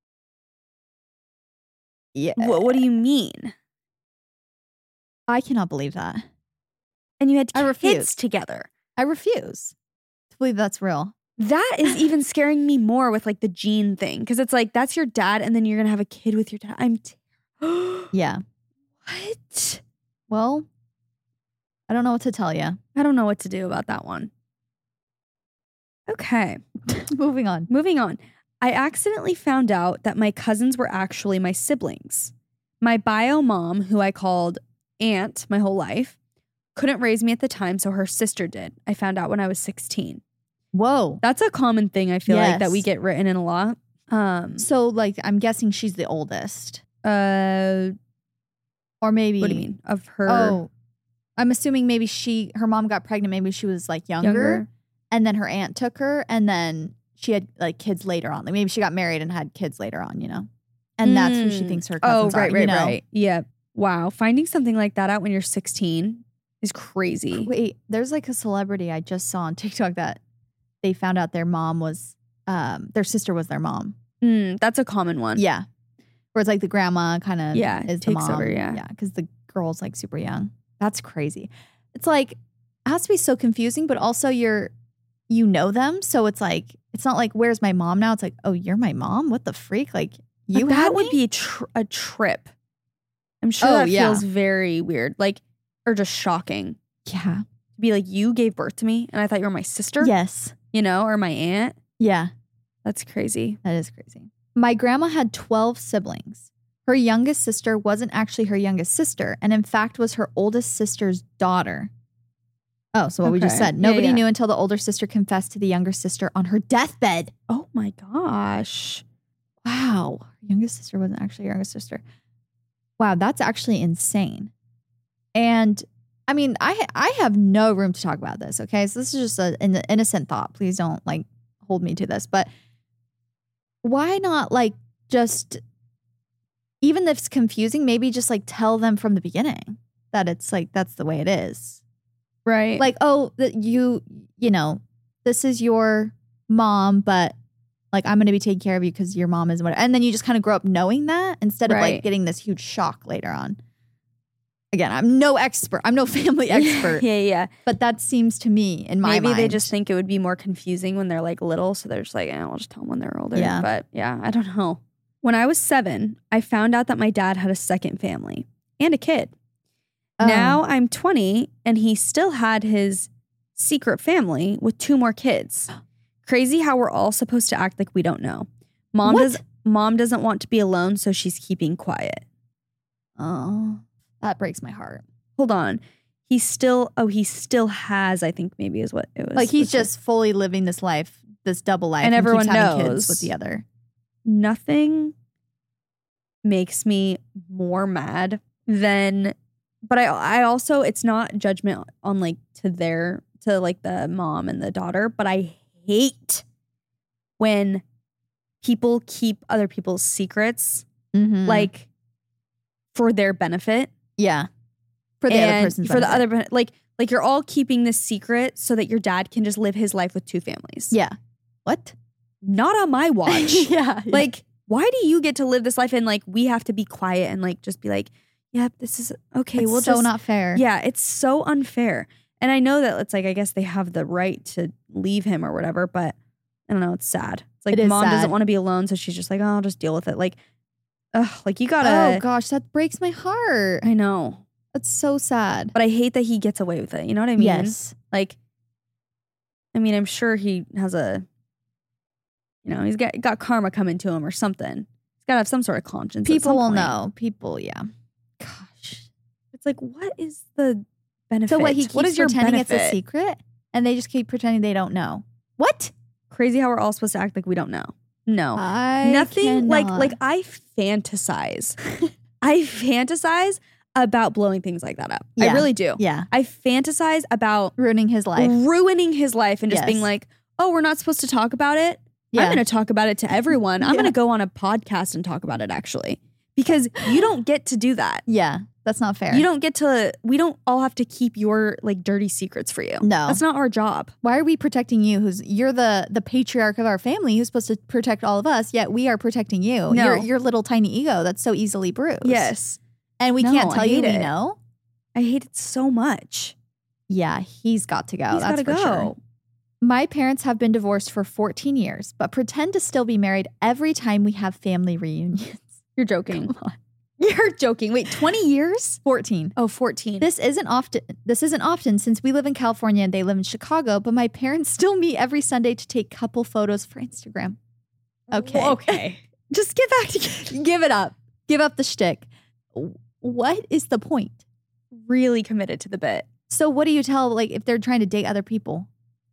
Yeah. What, what do you mean? I cannot believe that. And you had I kids refuse. together. I refuse to believe that's real. That is even scaring me more with like the gene thing. Because it's like, that's your dad and then you're going to have a kid with your dad. I'm t- Yeah. What? Well, I don't know what to tell you. I don't know what to do about that one. Okay. Moving on. Moving on. I accidentally found out that my cousins were actually my siblings. My bio mom, who I called aunt my whole life, couldn't raise me at the time, so her sister did. I found out when I was sixteen. Whoa. That's a common thing I feel Yes. like that we get written in a lot. Um, So, like, I'm guessing she's the oldest. uh, Or maybe. what do you mean? Of her Oh, I'm assuming maybe she, her mom got pregnant. Maybe she was like younger, younger? and then her aunt took her, and then she had like kids later on. Like maybe she got married and had kids later on, you know? And that's who she Mm. thinks her Oh, cousins right, are. right, you know? right. Yeah. Wow. Finding something like that out when you're sixteen is crazy. Wait, there's like a celebrity I just saw on TikTok that they found out their mom was, um, their sister was their mom. Mm, that's a common one. Yeah. Where it's like the grandma kind of Yeah, is the takes mom. over, yeah. Yeah, because the girl's like super young. That's crazy. It's like, it has to be so confusing, but also you're, you know them. So it's like, it's not like, where's my mom now? It's like, oh, you're my mom? What the freak? Like, you But had that would me? be a, tr- a trip. I'm sure Oh, that yeah. feels very weird. Like, or just shocking. Yeah. To be like, you gave birth to me and I thought you were my sister? Yes. You know, or my aunt? Yeah. That's crazy. That is crazy. My grandma had twelve siblings. Her youngest sister wasn't actually her youngest sister, and in fact was her oldest sister's daughter. Oh, so what we just Okay. said. Yeah, Nobody yeah. knew until the older sister confessed to the younger sister on her deathbed. Oh my gosh. Wow. Her youngest sister wasn't actually her youngest sister. Wow, that's actually insane. And I mean, I I have no room to talk about this, okay? So this is just a, an innocent thought. Please don't like hold me to this. But why not like just, even if it's confusing, maybe just like tell them from the beginning that it's like, that's the way it is. Right. Like, oh, that you, you know, this is your mom, but like I'm going to be taking care of you because your mom is whatever. And then you just kind of grow up knowing that instead of Right. like getting this huge shock later on. Again, I'm no expert. I'm no family expert. yeah, yeah. But that seems to me in my Maybe mind. they just think it would be more confusing when they're like little. So they're just like, eh, I'll just tell them when they're older. Yeah. But yeah, I don't know. When I was seven, I found out that my dad had a second family and a kid. Oh. Now I'm twenty and he still had his secret family with two more kids. Crazy how we're all supposed to act like we don't know. Mom What? does mom doesn't want to be alone, so she's keeping quiet. Oh, that breaks my heart. Hold on. He still oh, he still has, I think maybe is what it was. Like he's it was just fully living this life, this double life, And everyone keeps having knows. kids with the other. nothing makes me more mad than but I I also it's not judgment on like to their to like the mom and the daughter, but I hate when people keep other people's secrets Mm-hmm. like for their benefit. yeah, for the other and person's for the benefit. other ben- like like you're all keeping this secret so that your dad can just live his life with two families. Yeah. What? Not on my watch. yeah. Like, why do you get to live this life and like we have to be quiet and like just be like, yep, this is okay. it's we'll so just not fair. Yeah, it's so unfair. And I know that it's like I guess they have the right to leave him or whatever, but I don't know. It's sad. It's like It is mom sad. doesn't want to be alone, so she's just like, oh, I'll just deal with it. Like, ugh, like you gotta. Oh gosh, that breaks my heart. I know, That's so sad. but I hate that he gets away with it. You know what I mean? Yes. Like, I mean, I'm sure he has a, you know, he's got got karma coming to him or something. He's got to have some sort of conscience. at People some will point. know. People, yeah. Gosh. It's like, what is the benefit? So what? He keeps what is your pretending benefit? it's a secret, and they just keep pretending they don't know. What? Crazy how we're all supposed to act like we don't know. No, I nothing. Like cannot. like I fantasize. I fantasize about blowing things like that up. I Yeah. really do. Yeah, I fantasize about ruining his life. ruining his life and just Yes. being like, oh, we're not supposed to talk about it. Yeah. I'm going to talk about it to everyone. I'm Yeah. going to go on a podcast and talk about it actually. Because you don't get to do that. Yeah, that's not fair. You don't get to, we don't all have to keep your like dirty secrets for you. No. That's not our job. Why are we protecting you? Who's you're the the patriarch of our family who's supposed to protect all of us, yet we are protecting you. No. Your your little tiny ego that's so easily bruised. Yes. And we No, can't I tell you hate we it. know. I hate it so much. Yeah, he's got to go. He's that's gotta for go. sure. My parents have been divorced for fourteen years, but pretend to still be married every time we have family reunions. You're joking. Come on. You're joking. Wait, twenty years? fourteen. Oh, fourteen. This isn't often this isn't often since we live in California and they live in Chicago, but my parents still meet every Sunday to take couple photos for Instagram. Okay. Okay. Just get back to Give it up. Give up the shtick. What is the point? really committed to the bit. So what do you tell, like, if they're trying to date other people?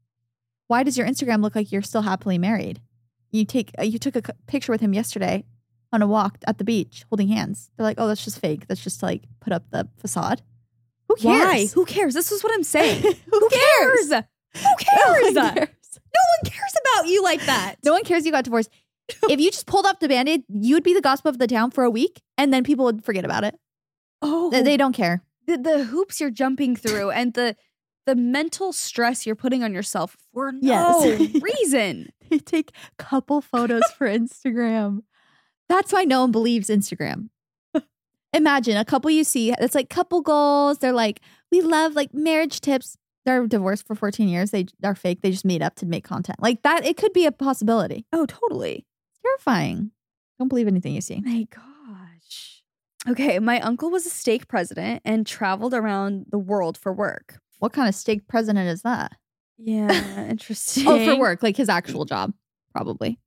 Why does your Instagram look like you're still happily married? You take uh, you took a c- picture with him yesterday on a walk at the beach holding hands. They're like, oh, that's just fake. That's just to, like, put up the facade. Who cares? Why? Who cares? This is what I'm saying. Who, Who cares? cares? Who cares? No one cares. No one cares about you like that. No one cares you got divorced. If you just pulled off the Band-Aid, you would be the gossip of the town for a week, and then people would forget about it. Oh, They, they don't care. the, the hoops you're jumping through and the the mental stress you're putting on yourself for no Yes. reason. They take couple photos for Instagram. That's why no one believes Instagram. Imagine a couple you see, it's like couple goals. They're like, we love like marriage tips. They're divorced for fourteen years. They are fake. They just meet up to make content. Like that, it could be a possibility. Oh, totally. Terrifying. Don't believe anything you see. My gosh. Okay, my uncle was a stake president and traveled around the world for work. What kind of stake president is that? Yeah, interesting. Oh, for work, like his actual job, probably.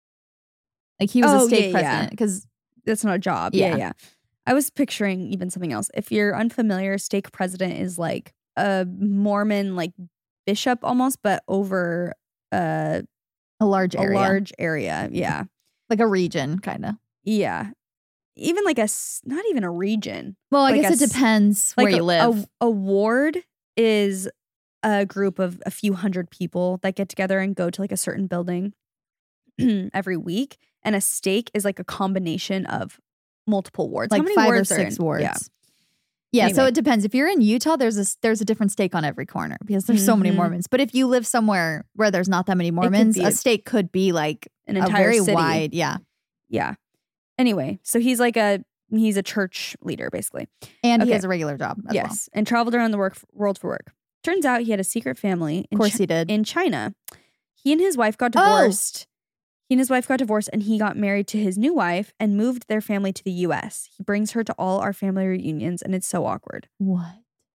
Like he was Oh, a stake yeah, yeah. president because That's not a job. Yeah. Yeah. yeah, I was picturing even something else. If you're unfamiliar, stake president is like a Mormon like bishop almost, but over uh, a large a area, large area. Yeah. like a region, kind of. Yeah. Even like a, s- not even a region. Well, I Like guess a it s- depends Like where a, you live. A, a ward is a group of a few hundred people that get together and go to like a certain building every week. And a stake is like a combination of multiple wards. like How many five or wards are six in- wards. Yeah. Yeah, so Anyway. it depends. If you're in Utah, there's a there's a different stake on every corner because there's so many Mhm. Mormons. But if you live somewhere where there's not that many Mormons, be a a- stake could be like An a entire very city. wide. Yeah, Yeah. Anyway, so he's like a he's a church leader basically. and he Okay. has a regular job. As yes, and traveled around the work world for work. Turns out he had a secret family. In well. Of course, Chi- he did. in China. He and his wife got Oh. divorced. He and his wife got divorced, and he got married to his new wife and moved their family to the U S. He brings her to all our family reunions, and it's so awkward. What?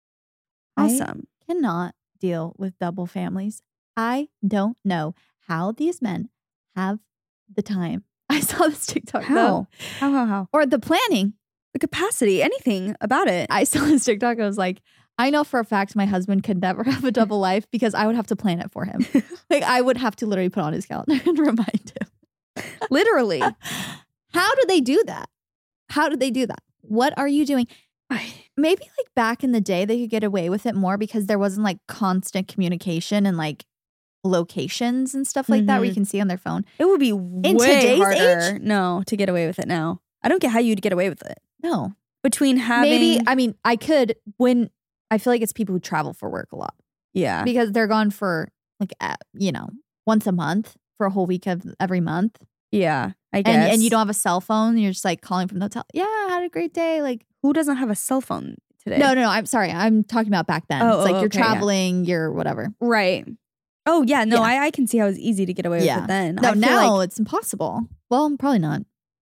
I Awesome. cannot deal with double families. I don't know how these men have the time. I saw this TikTok How? though. How, how, how? Or the planning. The capacity, anything about it. I saw this TikTok. I was like, I know for a fact my husband could never have a double life because I would have to plan it for him. Like I would have to literally put on his calendar and remind him. Literally. How do they do that? How do they do that? What are you doing? Maybe like back in the day they could get away with it more because there wasn't like constant communication and like locations and stuff like that where you Mhm. can see on their phone. It would be way today's harder. age? No, to get away with it now. I don't get how you'd get away with it. No. Between having Maybe, I mean, I could when I feel like it's people who travel for work a lot yeah. because they're gone for like, uh, you know, once a month for a whole week of every month. Yeah. I guess. And, and you don't have a cell phone. You're just like calling from the hotel. Yeah, I had a great day. Like, Who doesn't have a cell phone today? no, no, no. I'm sorry. I'm talking about back then. Oh, it's like oh, you're okay, yeah. traveling, you're whatever. Right. Oh, yeah. No, Yeah. I, I can see how it's easy to get away Yeah. with it then. No, I feel now like- it's impossible. Well, probably not.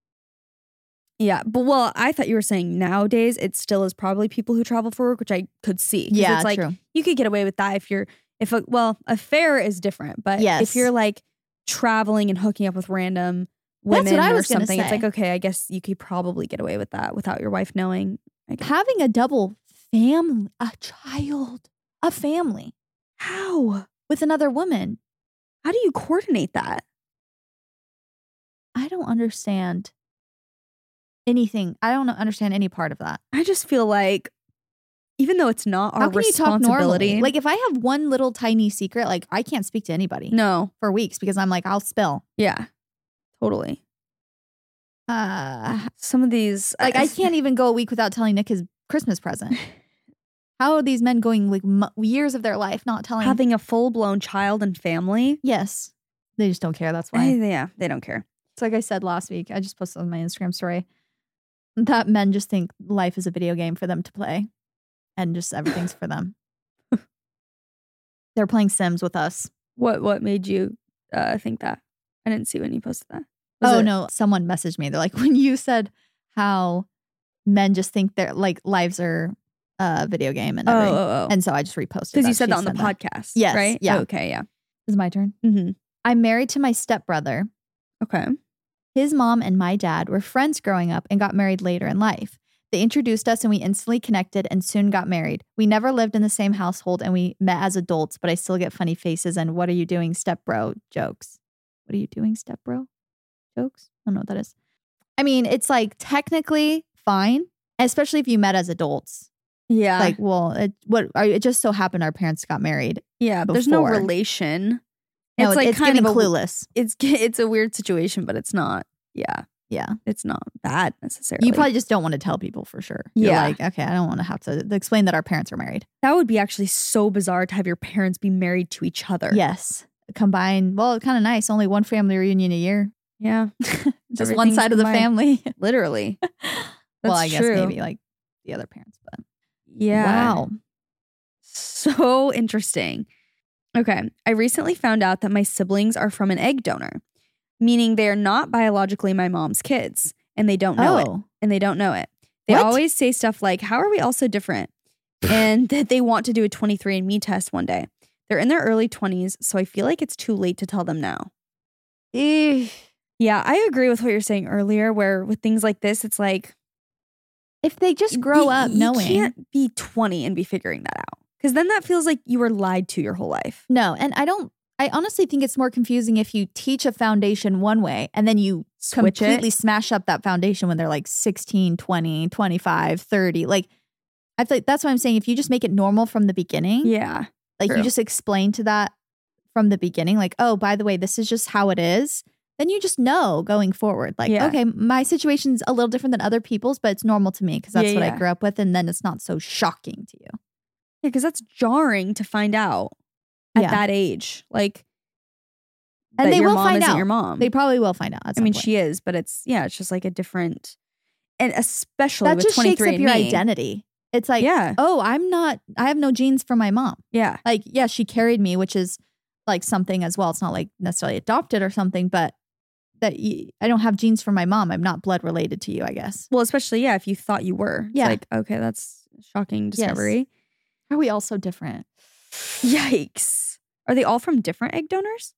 yeah. But well, I thought you were saying nowadays it still is probably people who travel for work, which I could see. 'Cause Yeah, it's like true. you could get away with that if you're, if a, well, a fare is different. But Yes. if you're like traveling and hooking up with random That's women what I or was gonna something, it's say. like, okay, I guess you could probably get away with that without your wife knowing. I guess. Having a double family, a child, a family How? with another woman. How do you coordinate that? I don't understand anything. I don't understand any part of that. I just feel like, even though it's not our How can you talk responsibility, normally? Like if I have one little tiny secret, like I can't speak to anybody no, for weeks because I'm like, I'll spill. yeah, totally. Uh, Some of these, like I can't even go a week without telling Nick his Christmas present. How are these men going like m- years of their life not telling? having a full blown child and family. Yes, they just don't care. That's I, why. yeah, they don't care. It's like I said last week. I just posted on my Instagram story that men just think life is a video game for them to play, and just everything's for them. They're playing Sims with us. What what made you uh, think that? I didn't see when you posted that. Was Oh it- no, someone messaged me. They're like, when you said how men just think their like lives are a video game and Oh, everything. oh, oh. And so I just reposted Because you that said she that on the said podcast. Yes, Right? yeah. Okay. Yeah. Is it my turn? Mm-hmm. I'm married to my stepbrother. Okay. His mom and my dad were friends growing up and got married later in life. They introduced us and we instantly connected and soon got married. We never lived in the same household and we met as adults, but I still get funny faces and what are you doing, stepbro jokes. What are you doing, stepbro jokes? I don't know what that is. I mean, it's like technically fine, especially if you met as adults. Yeah. Like, well, it, what it just so happened our parents got married. Yeah, but there's no before. relation. No, it's like it's kind getting of a, clueless. It's it's a weird situation, but it's not. Yeah. Yeah. It's not bad necessarily. You probably just don't want to tell people for sure. You're Yeah. like, okay, I don't want to have to explain that our parents are married. That would be actually so bizarre to have your parents be married to each other. Yes. Combine. Well, kind of nice. Only one family reunion a year. Yeah. Just one Everything's side of the combined. family. Literally. Well, That's I guess true. maybe like the other parents, but Yeah. wow. So interesting. Okay. I recently found out that my siblings are from an egg donor, meaning they are not biologically my mom's kids and they don't know it. Oh. And they don't know it. They What? always say stuff like, how are we all so different? And that they want to do a twenty-three and me test one day. They're in their early twenties, so I feel like it's too late to tell them now. Eh. Yeah, I agree with what you're saying earlier, where with things like this, it's like, If they just grow you- up you knowing. can't be twenty and be figuring that out. Because then that feels like you were lied to your whole life. No, and I don't, I honestly think it's more confusing if you teach a foundation one way and then you Switch it. completely smash up that foundation when they're like sixteen, twenty, twenty-five, thirty. Like, I feel like that's why I'm saying if you just make it normal from the beginning, Yeah. like true. you just explain to that from the beginning, like, oh, by the way, this is just how it is. Then you just know going forward, like, Yeah. okay, my situation's a little different than other people's, but it's normal to me because that's Yeah, what yeah. I grew up with. And then it's not so shocking to you. Yeah, because that's jarring to find out at Yeah. that age. Like, And that they your will mom find isn't out. your mom. They probably will find out. At I some mean, point. she is, but it's, yeah, it's just like a different, and especially that with just shakes twenty-three up your and me. identity. It's like, Yeah. oh, I'm not, I have no genes from my mom. Yeah. Like, yeah, she carried me, which is like something as well. It's not like necessarily adopted or something, but that y- I don't have genes from my mom. I'm not blood related to you, I guess. Well, especially, yeah, if you thought you were. It's Yeah. like, okay, that's a shocking discovery. Are we all so different? Yikes. Are they all from different egg donors?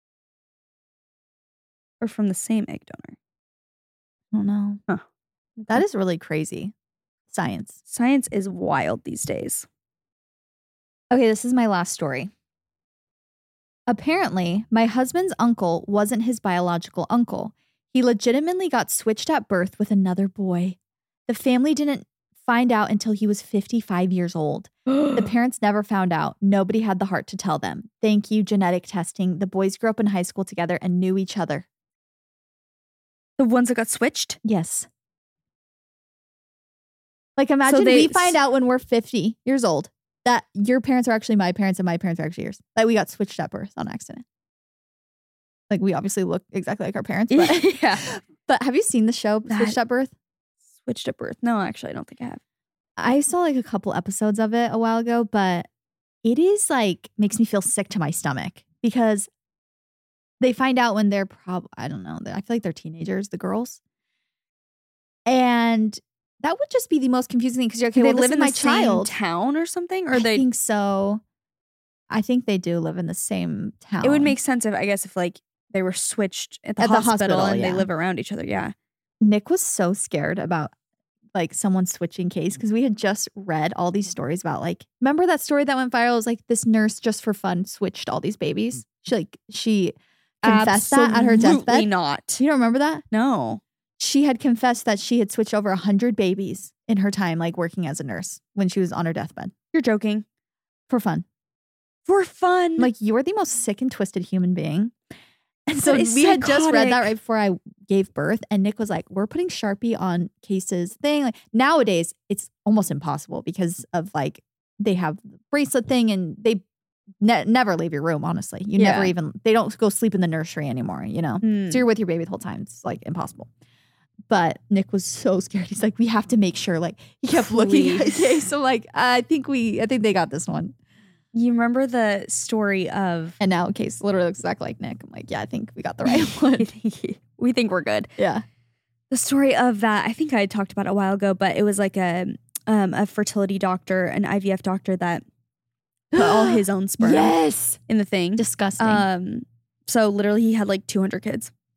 Or from the same egg donor? I don't know. Huh. That is really crazy. Science. Science is wild these days. Okay, this is my last story. Apparently, my husband's uncle wasn't his biological uncle. He legitimately got switched at birth with another boy. The family didn't find out until he was fifty-five years old. The parents never found out. Nobody had the heart to tell them. Thank you, genetic testing. The boys grew up in high school together and knew each other. The ones that got switched? Yes. Like, imagine they- we find out when we're fifty years old that your parents are actually my parents and my parents are actually yours. Like, we got switched at birth on accident. Like, we obviously look exactly like our parents, but, Yeah. but have you seen the show That- Switched at Birth? Switched at birth. No, actually, I don't think I have. I saw like a couple episodes of it a while ago, but it is like makes me feel sick to my stomach because they find out when they're prob I don't know. I feel like they're teenagers, the girls. And that would just be the most confusing thing because you're okay, Do well, they this live is in my the same child. town or something? Or I they think so. I think they do live in the same town. it would make sense if I guess if like they were switched at the At the hospital, hospital, and yeah. they live around each other. Yeah. Nick was so scared about like someone switching case because we had just read all these stories about like remember that story that went viral? It was like this nurse just for fun switched all these babies. She like she confessed that at her Absolutely deathbed. not. You don't remember that? No. She had confessed that she had switched over a hundred babies in her time, like working as a nurse when she was on her deathbed You're joking. for fun. For fun. I'm like, you're the most sick and twisted human being. And so That is we had just read that psychotic. right before I gave birth. And Nick was like, we're putting Sharpie on cases thing. Like nowadays, it's almost impossible because of like, they have the bracelet thing and they ne- never leave your room, honestly. You Yeah. never even, they don't go sleep in the nursery anymore, you know? Hmm. So you're with your baby the whole time. It's like impossible. But Nick was so scared. He's like, we have to make sure. Like he kept looking at the Please. case. So like, I think we, I think they got this one. You remember the story of And now case literally looks exactly like Nick. I'm like, yeah, I think we got the right one. we think we're good. Yeah. The story of that, I think I had talked about it a while ago, but it was like a um, a fertility doctor, an I V F doctor that put all his own sperm Yes. in the thing. Disgusting. Um, so literally he had like two hundred kids.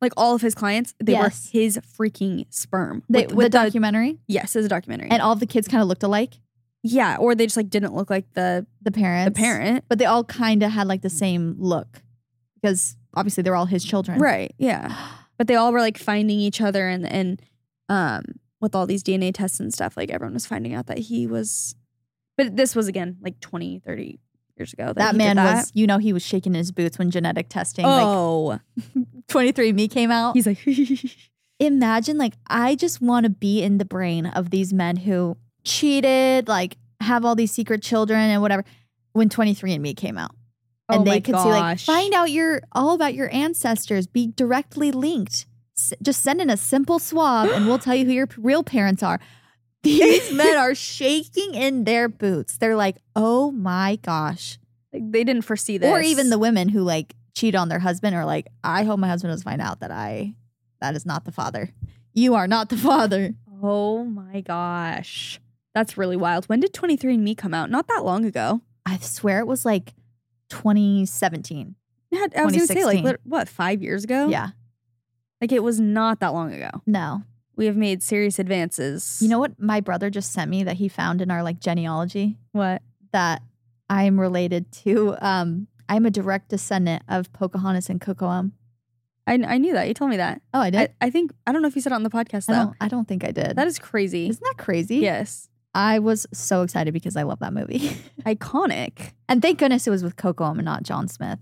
Like all of his clients, they Yes. were his freaking sperm. They, With- with the documentary, Yes, it's a documentary. and all of the kids kind of looked alike. yeah, or they just like didn't look like the The parents, the parent. but they all kind of had like the same look because obviously they're all his children. Right. Yeah. But they all were like finding each other and and um with all these D N A tests and stuff, like everyone was finding out that he was, but this was again like twenty, thirty years ago. That, That he man did that. was, you know, he was shaking his boots when genetic testing, Oh, like twenty-three and me came out. he's like, Imagine, like, I just want to be in the brain of these men who cheated, like, have all these secret children and whatever, when twenty-three and me came out. oh And my they could see, like, gosh. find out your all about your ancestors, be directly linked. S- just send in a simple swab and we'll tell you who your p- real parents are. These men are shaking in their boots. They're like, oh my gosh. Like, they didn't foresee this. Or even the women who, like, cheat on their husband are like, I hope my husband doesn't find out that I, that is not the father. You are not the father. Oh my gosh. That's really wild. When did twenty-three and me come out? Not that long ago. I swear it was like twenty seventeen. Yeah, I was going to say, like, twenty sixteen. lit- what, five years ago? Yeah. Like, it was not that long ago. No. We have made serious advances. You know what my brother just sent me that he found in our like genealogy? what? That I'm related to, um, I'm a direct descendant of Pocahontas and Kocoum. I, I knew that. You told me that. Oh, I did? I, I think, I don't know if you said it on the podcast, I, though. don't, I don't think I did. That is crazy. Isn't that crazy? Yes. I was so excited because I love that movie. Iconic. And thank goodness it was with Kocoum and not John Smith.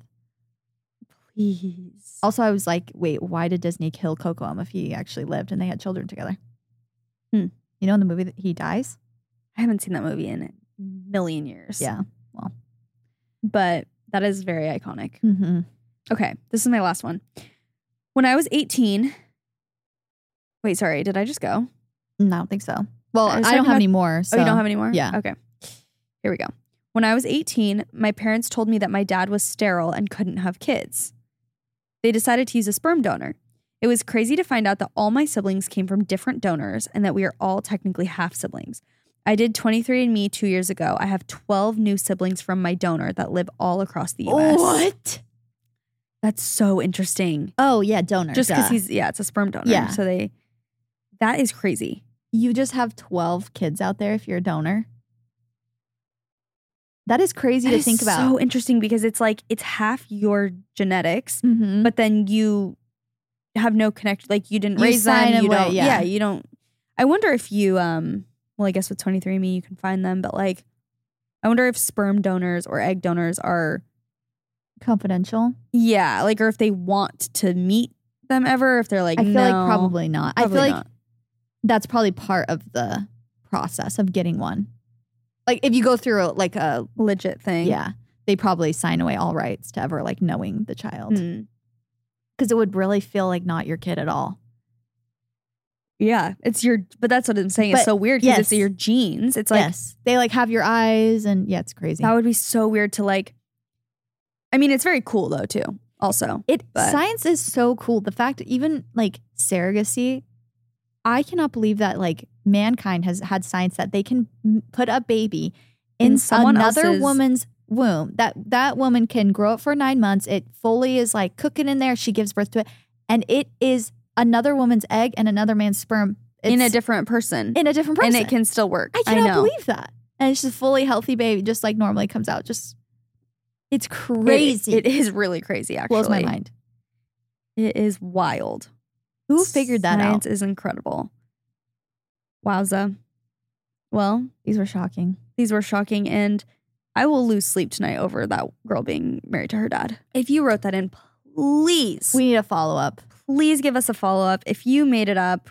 Please. Also, I was like, wait, why did Disney kill Kocoum if he actually lived and they had children together? Hmm. You know, in the movie that he dies? I haven't seen that movie in a million years. Yeah. But that is very iconic. Mm-hmm. Okay, this is my last one. When I was eighteen, wait, sorry, did I just go? No, I don't think so. Well, I I, was don't talking have about- any more. So. Oh, you don't have any more? Yeah. Okay. Here we go. When I was eighteen, my parents told me that my dad was sterile and couldn't have kids. They decided to use a sperm donor. It was crazy to find out that all my siblings came from different donors and that we are all technically half siblings. I did twenty-three and me two years ago. I have twelve new siblings from my donor that live all across the U S. What? That's so interesting. Oh, yeah, donor. Just because duh. he's, yeah, it's a sperm donor. Yeah. So they, that is crazy. You just have twelve kids out there if you're a donor. That is crazy That to is think about. so interesting because it's like, it's half your genetics, Mhm. but then you have no connection. Like you didn't You raise sign them. You away, don't, yeah. yeah, you don't. I wonder if you, um, well, I guess with twenty-three and me, you can find them, but like, I wonder if sperm donors or egg donors are, Confidential. yeah, like, or if they want to meet them ever, if they're like, I feel no, like probably not. I probably feel like not. that's probably part of the process of getting one. Like if you go through a, like a, legit thing. yeah, they probably sign away all rights to ever like knowing the child. Hmm. Because it would really feel like not your kid at all. Yeah, it's your, but that's what I'm saying. It's But so weird because it's yes. your genes. It's like, yes. They like have your eyes and yeah, it's crazy. that would be so weird to like, I mean, it's very cool though, too, also. It but- science is so cool. The fact even like surrogacy, I cannot believe that like mankind has had science that they can m- put a baby in, In someone another else's- woman's womb. That that woman can grow up for nine months. It fully is like cooking in there. She gives birth to it, and it is another woman's egg and another man's sperm. It's in a different person. in a different person, And it can still work. I cannot know. believe that. And it's just a fully healthy baby, just like normally comes out. Just it's It- crazy. It is really crazy, actually. blows my mind. It is wild. Who figured that Science out? is incredible. Wowza. Well, These were shocking. these were shocking, and I will lose sleep tonight over that girl being married to her dad. If you wrote that in, please, We need a follow up. please give us a follow up. If you made it up,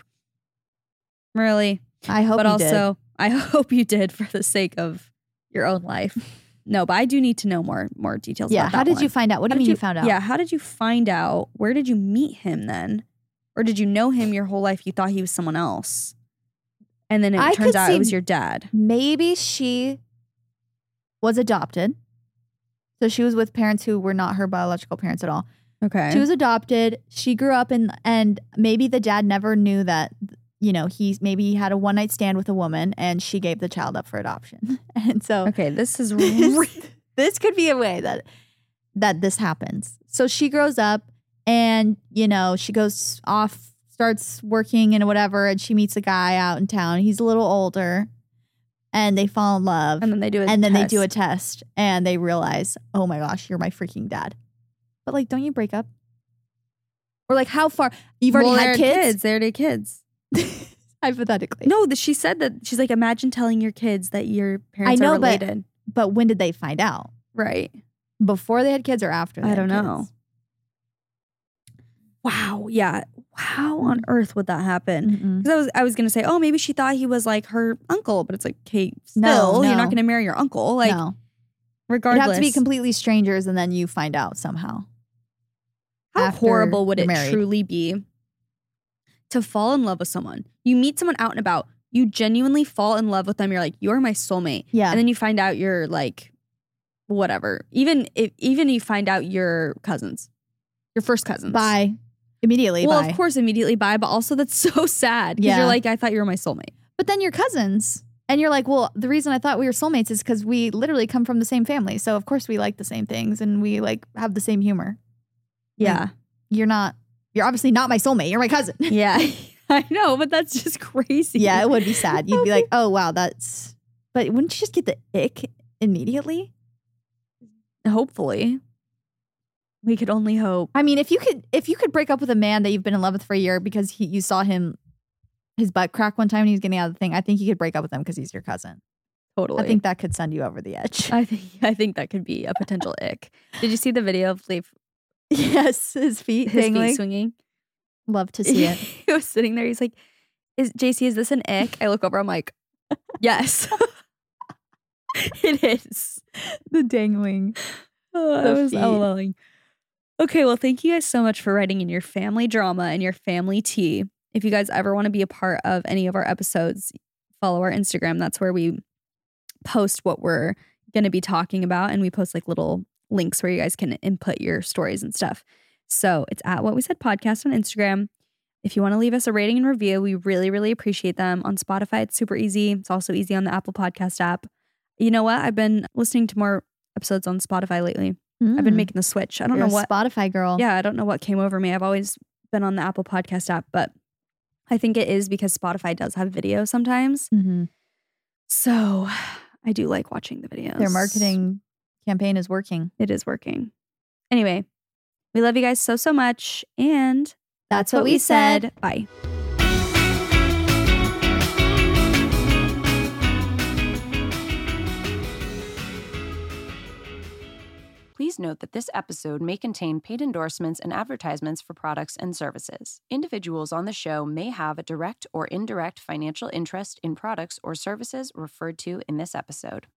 really, I hope but you also I hope you did for the sake of your own life. No, but I do need to know more more details. did. Yeah. about How that did one. you find out? What do How you did mean you found out? Yeah, how did you find out? Where did you meet him then? Or did you know him your whole life? You thought he was someone else. And then it I turns could out see- it was your dad. Maybe she was adopted. So she was with parents who were not her biological parents at all. Okay. She was adopted. She grew up in, and maybe the dad never knew that, you know, he's maybe he had a one night stand with a woman and she gave the child up for adoption. And so okay, this is this, re- this could be a way that that this happens. So she grows up And, you know, she goes off, starts working and whatever, and she meets a guy out in town. He's a little older, and they fall in love. And then they do a And then test. they do a test, and they realize, oh my gosh, you're my freaking dad. But, like, don't you break up? Or, like, how far? You've already well, had they're kids? They already had kids. Hypothetically. No, the, she said that. She's like, imagine telling your kids that your parents I know, are but- related. But when did they find out? Right. Before they had kids or after they I had don't kids? know. Wow. Yeah. How on earth would that happen? Mm-mm. Because I was I was gonna say, oh, maybe she thought he was like her uncle, but it's like, okay, still, No, you're no. not gonna marry your uncle. Like, no. It'd regardless. have to be completely strangers, and then you find out somehow. How after horrible would you're it married. truly be to fall in love with someone? You meet someone out and about, you genuinely fall in love with them. You're like, you're my soulmate. Yeah. And then you find out you're like, whatever. Even if even you find out you're cousins, your first cousins. Bye. Immediately Well, bye. of course, immediately bye. But also, that's so sad because Yeah. you're like, I thought you were my soulmate. But then you're cousins. And you're like, well, the reason I thought we were soulmates is because we literally come from the same family. So, of course, we like the same things and we like have the same humor. Yeah. You're not, you're obviously not my soulmate. You're my cousin. Yeah. I know, but that's just crazy. Yeah, it would be sad. You'd be like, oh, wow, that's, but wouldn't you just get the ick immediately? Hopefully. We could only hope. I mean, if you could, if you could break up with a man that you've been in love with for a year because he, you saw him, his butt crack one time and he was getting out of the thing, I think you could break up with him because he's your cousin. Totally. I think that could send you over the edge. I think I think that could be a potential ick. Did you see the video of Leif, Yes, his feet his dangling. feet swinging? Love to see it. He was sitting there. He's like, "Is J C? Is this an ick?" I look over. I'm like, "Yes, it is." The dangling. Oh, I The was feet. LOLing. Okay, well, thank you guys so much for writing in your family drama and your family tea. If you guys ever want to be a part of any of our episodes, follow our Instagram. That's where we post what we're going to be talking about, and we post like little links where you guys can input your stories and stuff. So it's at What We Said Podcast on Instagram. If you want to leave us a rating and review, we really, really appreciate them. On Spotify, it's super easy. It's also easy on the Apple Podcast app. You know what? I've been listening to more episodes on Spotify lately. I've been making the switch. I don't You're know a what. Spotify girl. Yeah, I don't know what came over me. I've always been on the Apple Podcast app, but I think it is because Spotify does have video sometimes. Mm-hmm. So I do like watching the videos. Their marketing campaign is working. It is working. Anyway, we love you guys so, so much. And That's what we said. Bye. Please note that this episode may contain paid endorsements and advertisements for products and services. Individuals on the show may have a direct or indirect financial interest in products or services referred to in this episode.